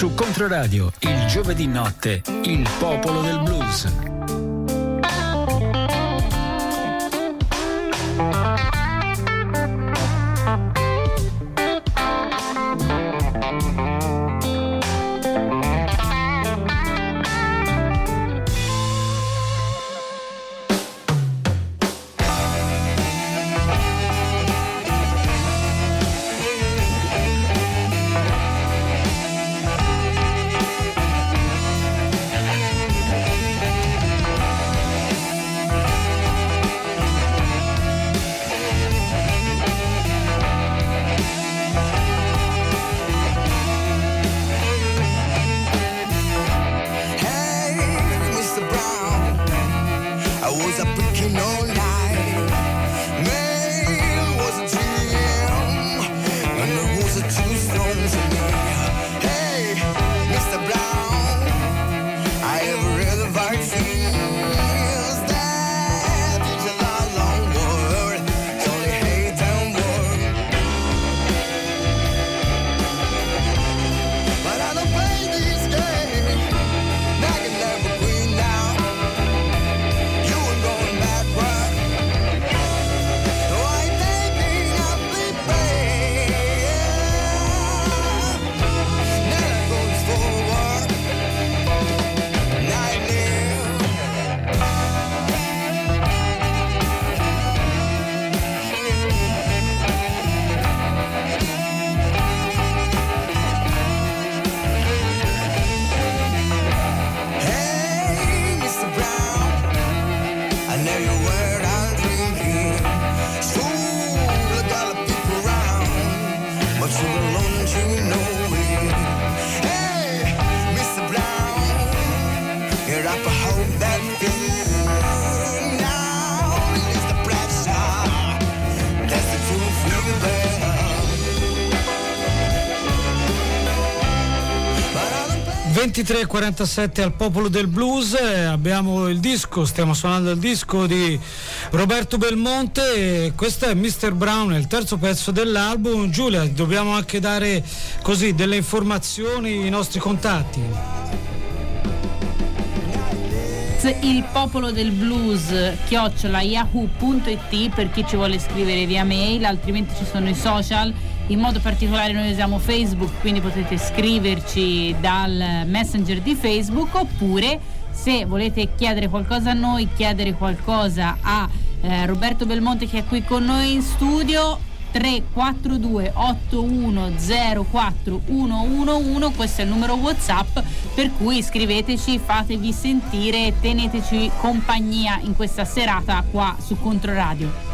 Su Controradio, il giovedì notte, il popolo del blues. Ventitré 47 al popolo del blues, abbiamo il disco, stiamo suonando il disco di Roberto Belmonte, questo è Mr. Brown, è il terzo pezzo dell'album. Giulia, dobbiamo anche dare così delle informazioni, i nostri contatti. Il popolo del blues @yahoo.it per chi ci vuole scrivere via mail, altrimenti ci sono i social. In modo particolare noi usiamo Facebook, quindi potete scriverci dal messenger di Facebook, oppure se volete chiedere qualcosa a noi, chiedere qualcosa a Roberto Belmonte che è qui con noi in studio, 342 8104 111, questo è il numero WhatsApp, per cui scriveteci, fatevi sentire e teneteci compagnia in questa serata qua su Controradio.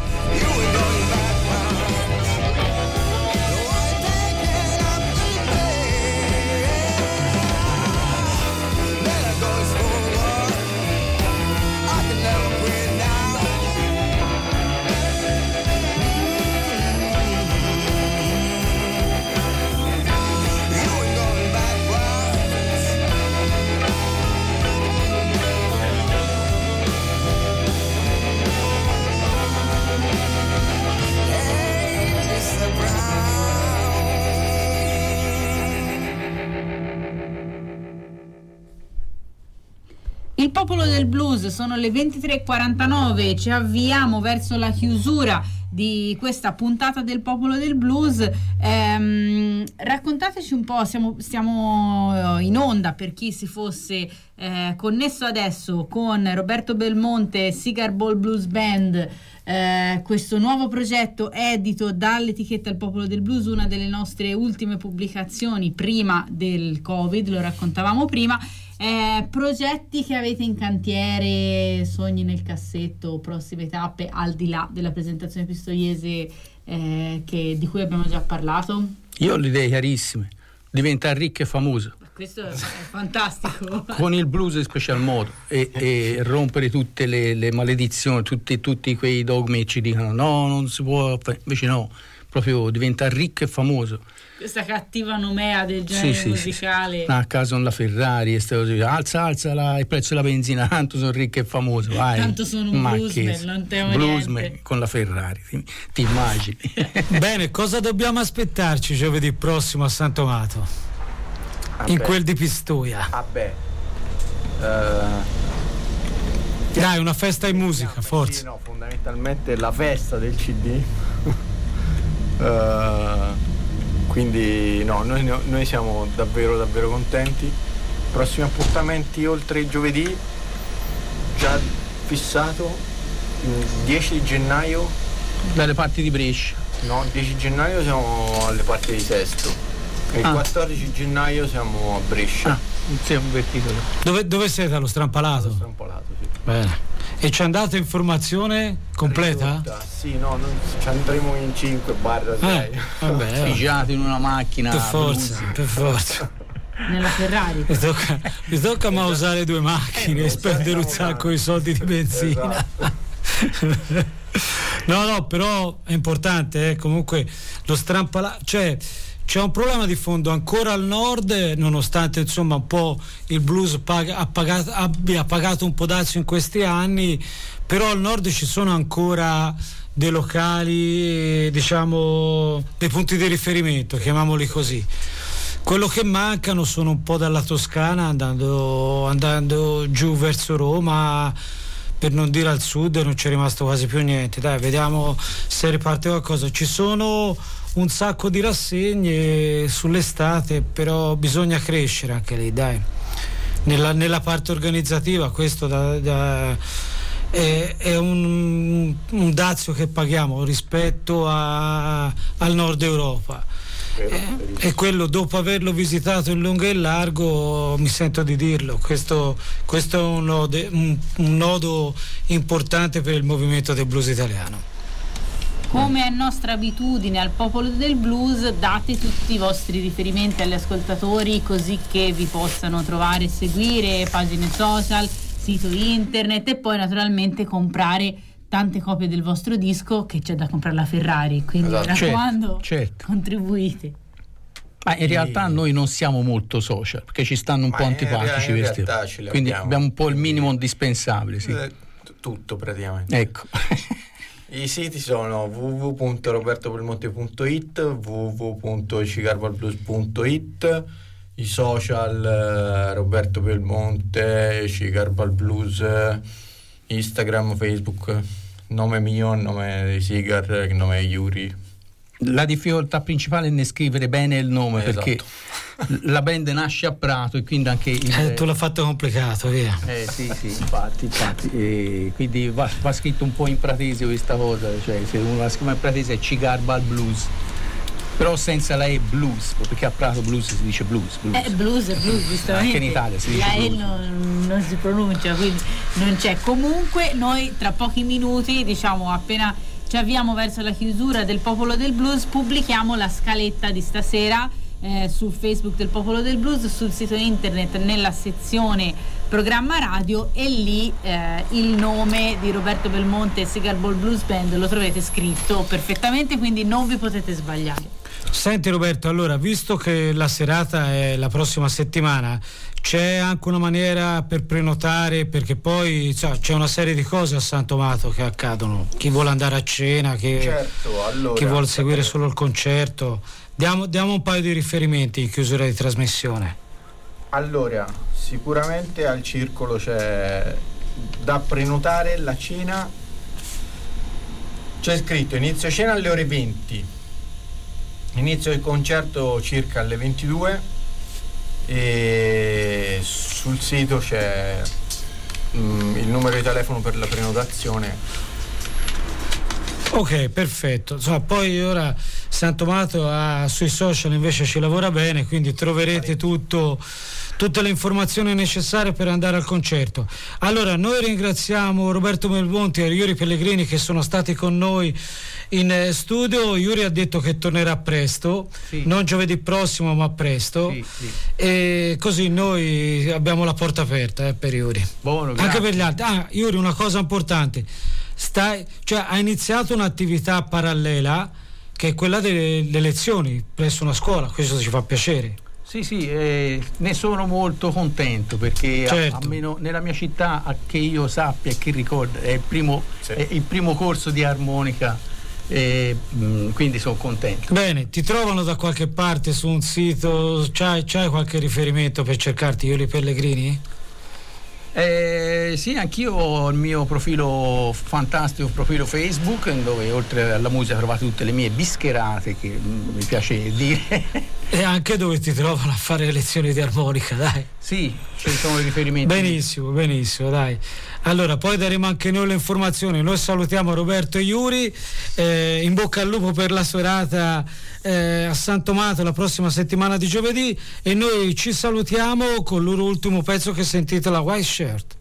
Il popolo del blues, sono le 23:49, ci avviamo verso la chiusura di questa puntata del popolo del blues. Raccontateci un po', stiamo in onda per chi si fosse connesso adesso con Roberto Belmonte, Cigar Ball Blues Band, questo nuovo progetto edito dall'etichetta Il Popolo del Blues, una delle nostre ultime pubblicazioni prima del Covid, lo raccontavamo prima. Progetti che avete in cantiere, sogni nel cassetto, prossime tappe al di là della presentazione pistoiese di cui abbiamo già parlato? Io ho le idee chiarissime: diventare ricco e famoso. Questo è fantastico. Con il blues in special modo e rompere tutte le maledizioni, tutti quei dogmi che ci dicono no, non si può, invece no, proprio diventare ricco e famoso. Questa cattiva nomea del genere musicale. A caso con la Ferrari e alza il prezzo della benzina, tanto sono ricco e famoso, vai. Tanto sono un bluesman, non temo bluesman niente. Con la Ferrari, ti immagini. Bene, cosa dobbiamo aspettarci giovedì prossimo a Santo Amato? in quel di Pistoia. Dai, una festa in musica, forza. Sì, no, fondamentalmente la festa del CD. Quindi no, noi siamo davvero contenti. Prossimi appuntamenti oltre il giovedì, già fissato, 10 di gennaio. Dalle parti di Brescia. No, il 10 gennaio siamo alle parti di Sesto. E il 14 gennaio siamo a Brescia. Siamo invertito. Dove siete? Allo Strampalato? Allo Strampalato, sì. Bene. E ci andate informazione completa? Sì, no, ci andremo in 5 barra 6. Vabbè, pigiato in una macchina. Per forza. Nella Ferrari. Mi tocca ma usare 2 macchine e spendere un sacco di soldi di benzina. Esatto. No, però è importante, comunque lo Strampalato, cioè c'è un problema di fondo ancora al nord, nonostante insomma un po' il blues abbia pagato un po' dazio in questi anni, però al nord ci sono ancora dei locali, diciamo dei punti di riferimento, chiamiamoli così. Quello che mancano sono un po' dalla Toscana andando giù verso Roma, per non dire al sud non c'è rimasto quasi più niente. Dai, vediamo se riparte qualcosa. Ci sono un sacco di rassegne sull'estate, però bisogna crescere anche lì, dai, nella parte organizzativa. Questo è un dazio che paghiamo rispetto al nord Europa. E quello, dopo averlo visitato in lungo e in largo, mi sento di dirlo, questo è un nodo importante per il movimento del blues italiano. Come è nostra abitudine al Popolo del Blues, date tutti i vostri riferimenti agli ascoltatori così che vi possano trovare e seguire, pagine social, sito internet, e poi naturalmente comprare tante copie del vostro disco, che c'è da comprare la Ferrari, quindi mi raccomando, certo. Contribuite. Ma in realtà noi non siamo molto social, perché ci stanno un po' antipatici questi, quindi abbiamo un po' il minimo indispensabile, sì. Tutto praticamente. Ecco. I siti sono www.robertobelmonte.it, www.cigarbalblues.it, i social Roberto Belmonte, Cigarbal Blues, Instagram, Facebook, nome mio, nome di Cigar, nome è Yuri. La difficoltà principale è ne scrivere bene il nome, esatto. Perché la band nasce a Prato e quindi anche tu l'hai fatto complicato, via. Sì, infatti quindi va scritto un po' in pratese questa cosa, cioè se uno la scrive in pratese è Cigarbal Blues, però senza la E blues, perché a Prato blues si dice blues. Blues, giustamente. Anche in Italia si dice la blues. E non si pronuncia, quindi non c'è. Comunque noi tra pochi minuti, diciamo appena ci avviamo verso la chiusura del Popolo del Blues, pubblichiamo la scaletta di stasera sul Facebook del Popolo del Blues, sul sito internet nella sezione programma radio, e lì il nome di Roberto Belmonte e Cigarbal Blues Band lo troverete scritto perfettamente, quindi non vi potete sbagliare. Senti Roberto, allora, visto che la serata è la prossima settimana, c'è anche una maniera per prenotare, perché poi c'è una serie di cose a San Tomato che accadono, chi vuole andare a cena, chi vuole seguire solo il concerto. Diamo un paio di riferimenti in chiusura di trasmissione. Allora, sicuramente al Circolo c'è da prenotare la cena, c'è scritto inizio cena alle ore 20, inizio il concerto circa alle 22, e sul sito c'è il numero di telefono per la prenotazione. Ok, perfetto. Poi ora San Tomato sui social invece ci lavora bene, quindi troverete tutte le informazioni necessarie per andare al concerto. Allora, noi ringraziamo Roberto Belmonte e Yuri Pellegrini che sono stati con noi in studio. Yuri ha detto che tornerà presto, sì. Non giovedì prossimo ma presto, sì. E così noi abbiamo la porta aperta per Yuri. Buono, anche per gli altri. Yuri, una cosa importante, ha iniziato un'attività parallela che è quella delle lezioni presso una scuola, questo ci fa piacere. Sì, ne sono molto contento, perché certo. Almeno nella mia città, che io sappia e che ricordo, è il primo corso di armonica e quindi sono contento. Bene, ti trovano da qualche parte su un sito? C'hai qualche riferimento per cercarti Iuri Pellegrini? Sì, anch'io ho il mio profilo fantastico, profilo Facebook, dove oltre alla musica trovate tutte le mie bischerate, che mi piace dire. E anche dove ti trovano a fare lezioni di armonica, dai. Sì, ci sono i riferimenti. Benissimo, dai. Allora, poi daremo anche noi le informazioni. Noi salutiamo Roberto e Iuri, in bocca al lupo per la serata a San Tomato la prossima settimana di giovedì, e noi ci salutiamo con il loro ultimo pezzo che si intitola White Shirt.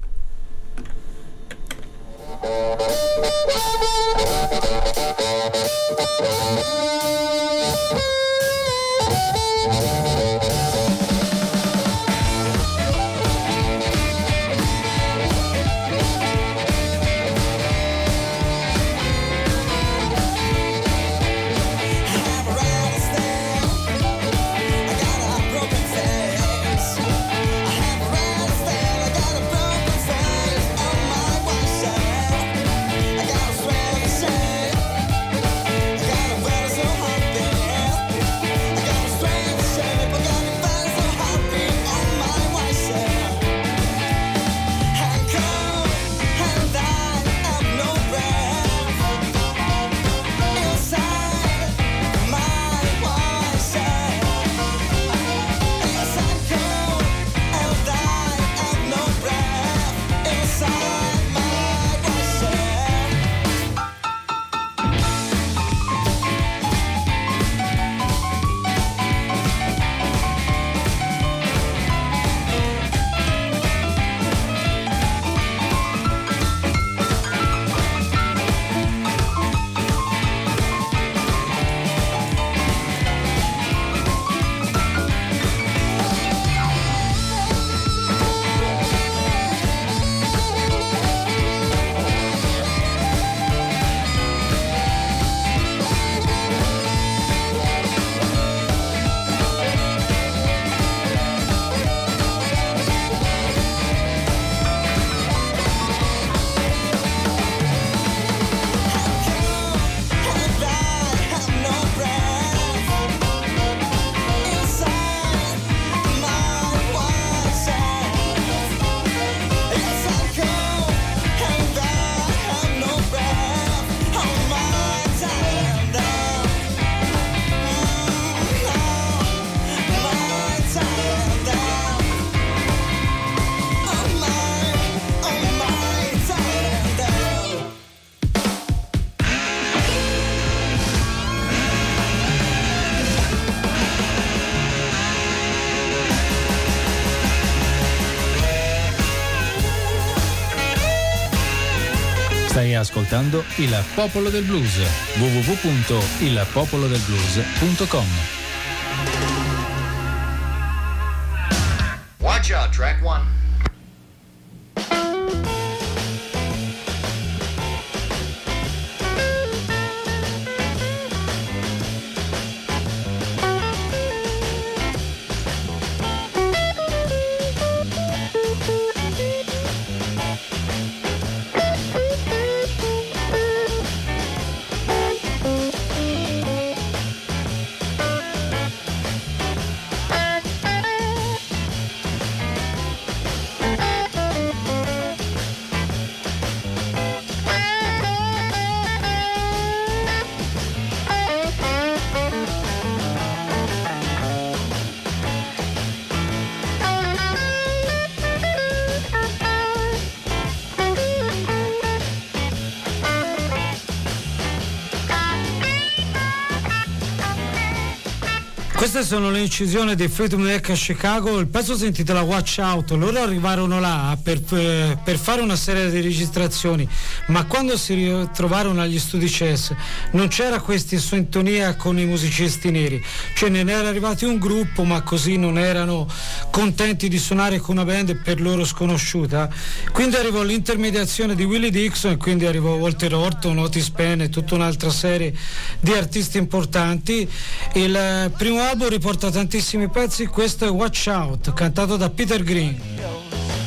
Stai ascoltando Il Popolo del Blues, www.ilpopolodelblues.com. Watch out, track one. Queste sono le incisioni dei Fleetwood Mac a Chicago. Il pezzo si intitola Watch Out. Loro arrivarono là per fare una serie di registrazioni, ma quando si ritrovarono agli studi Chess non c'era questa sintonia con i musicisti neri, cioè ne era arrivati un gruppo ma così non erano contenti di suonare con una band per loro sconosciuta. Quindi arrivò l'intermediazione di Willie Dixon, e quindi arrivò Walter Horton, Otis Penn e tutta un'altra serie di artisti importanti. Il primo album riporta tantissimi pezzi, questo è Watch Out, cantato da Peter Green.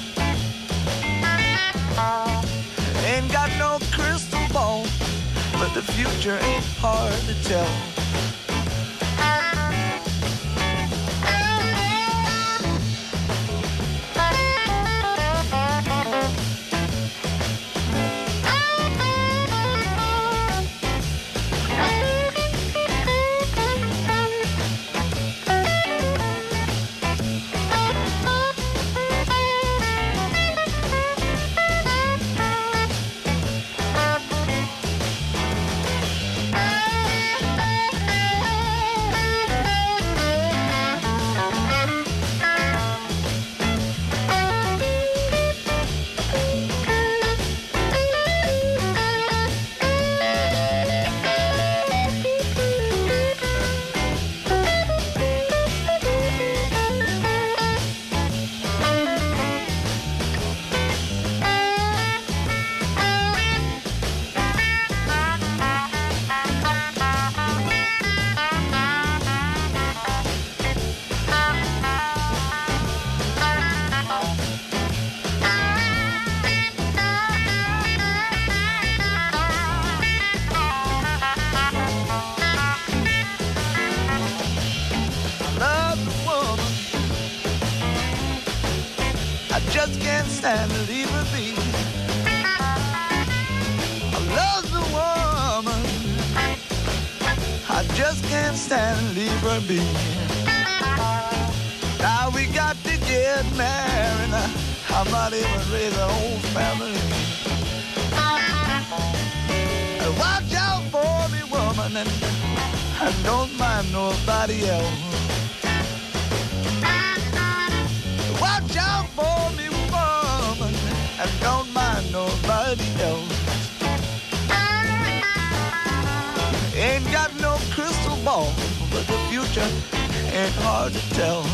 Ain't got no crystal ball, but but the future ain't hard to tell. Just can't stand to leave her be. I love the woman, I just can't stand to leave her be. Now we got to get married, I might even raise our own family. And watch out for me, woman, and don't mind nobody else. Watch out for me, woman, and don't mind nobody else. Ain't got no crystal ball, but the future ain't hard to tell.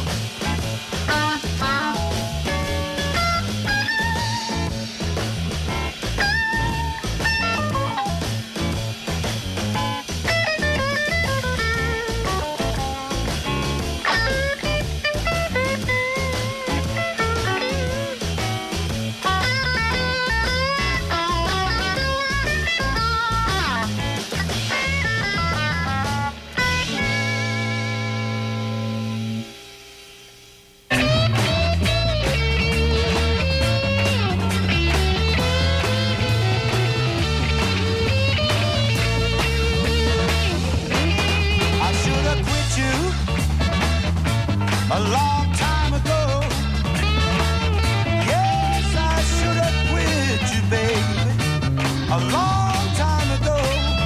A long time ago, yes, I should have quit you, baby. A long time ago,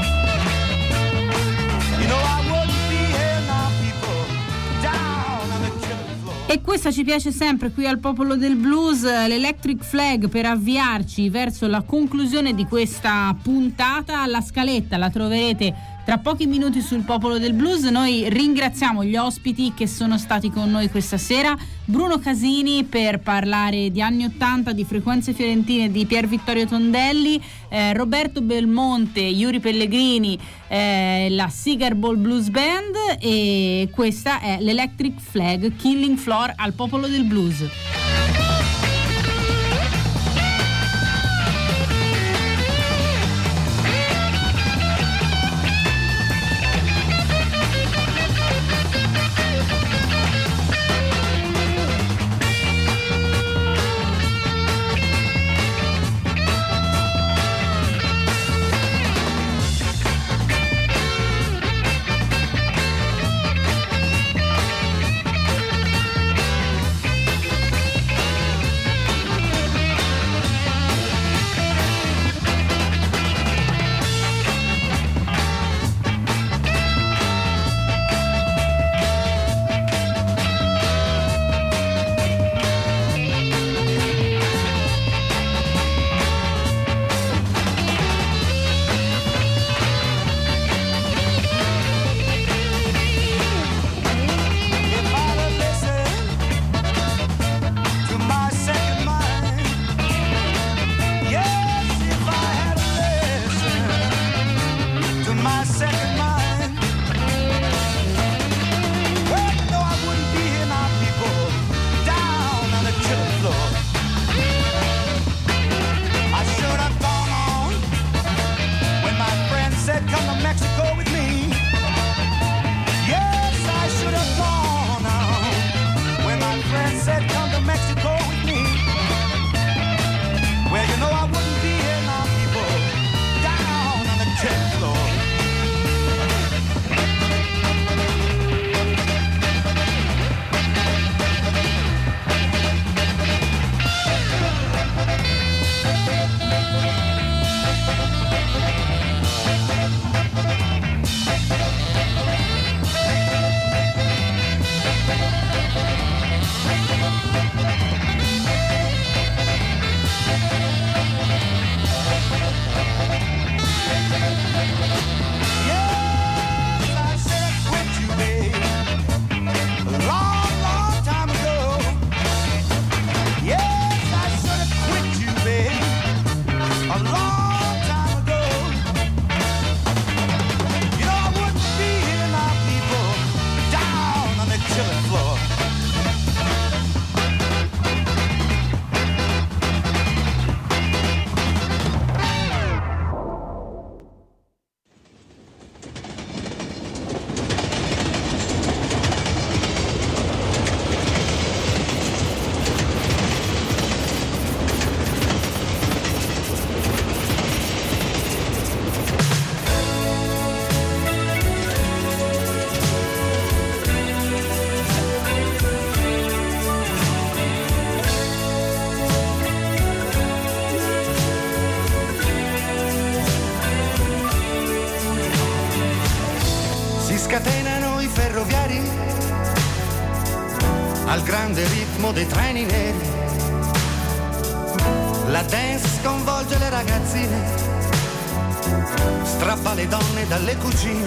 you know I wouldn't be here now, people down on the killing floor. E questa ci piace sempre qui al Popolo del Blues, l'Electric Flag, per avviarci verso la conclusione di questa puntata. La scaletta la troverete tra pochi minuti sul Popolo del Blues. Noi ringraziamo gli ospiti che sono stati con noi questa sera: Bruno Casini per parlare di anni 80, di Frequenze Fiorentine, di Pier Vittorio Tondelli, Roberto Belmonte, Yuri Pellegrini, la Cigar Ball Blues Band, e questa è l'Electric Flag, Killing Floor al Popolo del Blues. scatenano i ferroviari al grande ritmo dei treni neri. La dance sconvolge le ragazzine, strappa le donne dalle cucine.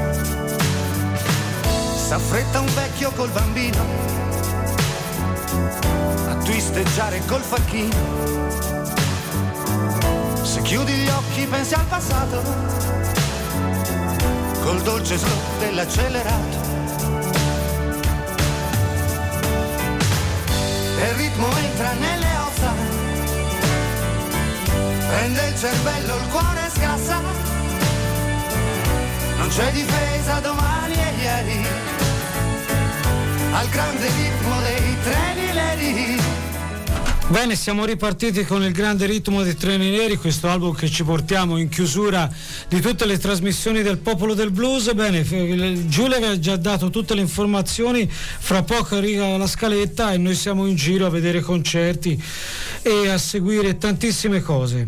S'affretta un vecchio col bambino a twisteggiare col facchino. Se chiudi gli occhi pensi al passato col dolce slow dell'accelerato. E il ritmo entra nelle ossa, prende il cervello, il cuore scassa. Non c'è difesa domani e ieri, al grande ritmo dei treni neri. Bene, siamo ripartiti con il grande ritmo dei treni neri, questo album che ci portiamo in chiusura di tutte le trasmissioni del Popolo del Blues. Bene, Giulia vi ha già dato tutte le informazioni, fra poco arriva la scaletta e noi siamo in giro a vedere concerti e a seguire tantissime cose.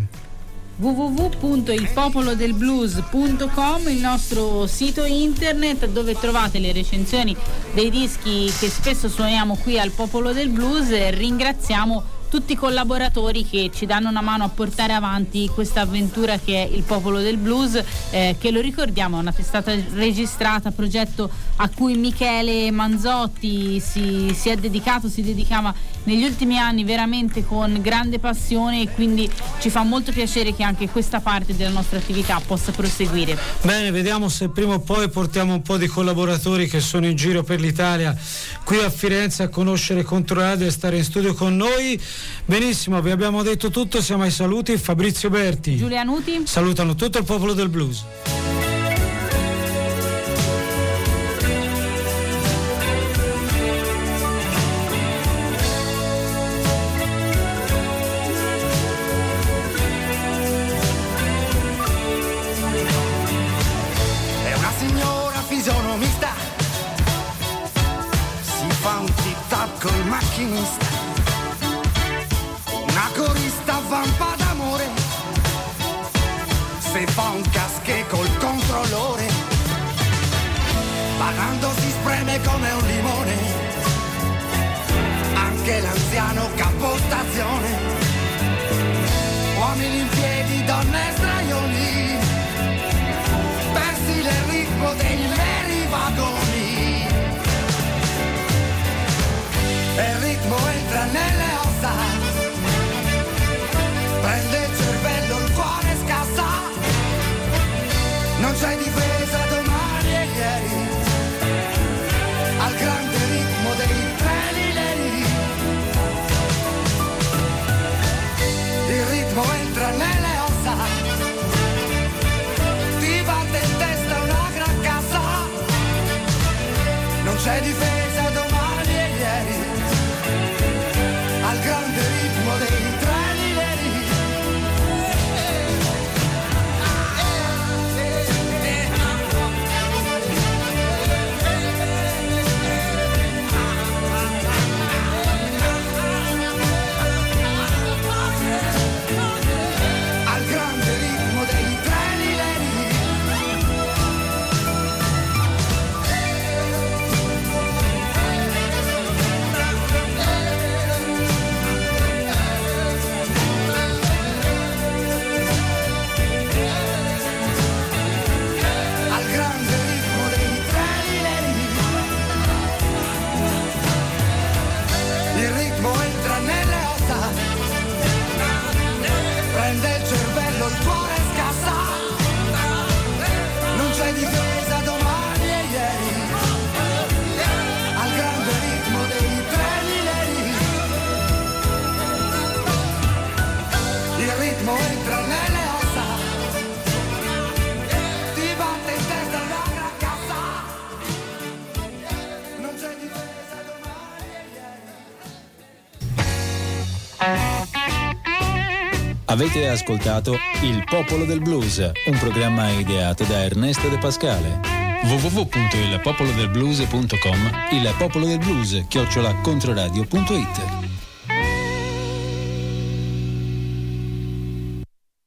www.ilpopolodelblues.com, il nostro sito internet dove trovate le recensioni dei dischi che spesso suoniamo qui al Popolo del Blues. Ringraziamo tutti i collaboratori che ci danno una mano a portare avanti questa avventura che è il Popolo del Blues, che lo ricordiamo è una testata registrata, progetto a cui Michele Manzotti si dedicava negli ultimi anni veramente con grande passione, e quindi ci fa molto piacere che anche questa parte della nostra attività possa proseguire. Bene, vediamo se prima o poi portiamo un po' di collaboratori che sono in giro per l'Italia qui a Firenze a conoscere Controradio e stare in studio con noi. Benissimo, vi abbiamo detto tutto, siamo ai saluti. Fabrizio Berti, Giulia Nuti salutano tutto il Popolo del Blues. È una signora fisionomista, si fa un tic-tac col macchinista. Una corista vampa d'amore, se fa un casche col controllore. Pagando si spreme come un limone, anche l'anziano capostazione. Uomini in piedi, donne sdraioni, persi nel ritmo dei veri vagoni. E il ritmo entra nelle ossa, prende il cervello, il cuore scassa. Non c'è difesa domani e ieri, al grande ritmo dei treni neri. Il ritmo entra nelle ossa, ti batte in testa una gran cassa. Non c'è difesa domani e ieri, al grande ritmo dei treni neri. Al grande ritmo dei treni neri. Al grande ritmo dei treni neri. Il ritmo entra nelle ossa, prende il cervello, il cuore scassa. Non c'è difesa domani e ieri, al grande ritmo dei treni neri. Il ritmo entra nelle ossa, ti batte in testa una gran cassa. Non c'è difesa domani e ieri. Avete ascoltato Il Popolo del Blues, un programma ideato da Ernesto De Pascale. www.ilpopolodelblues.com, il Popolo del Blues @controradio.it.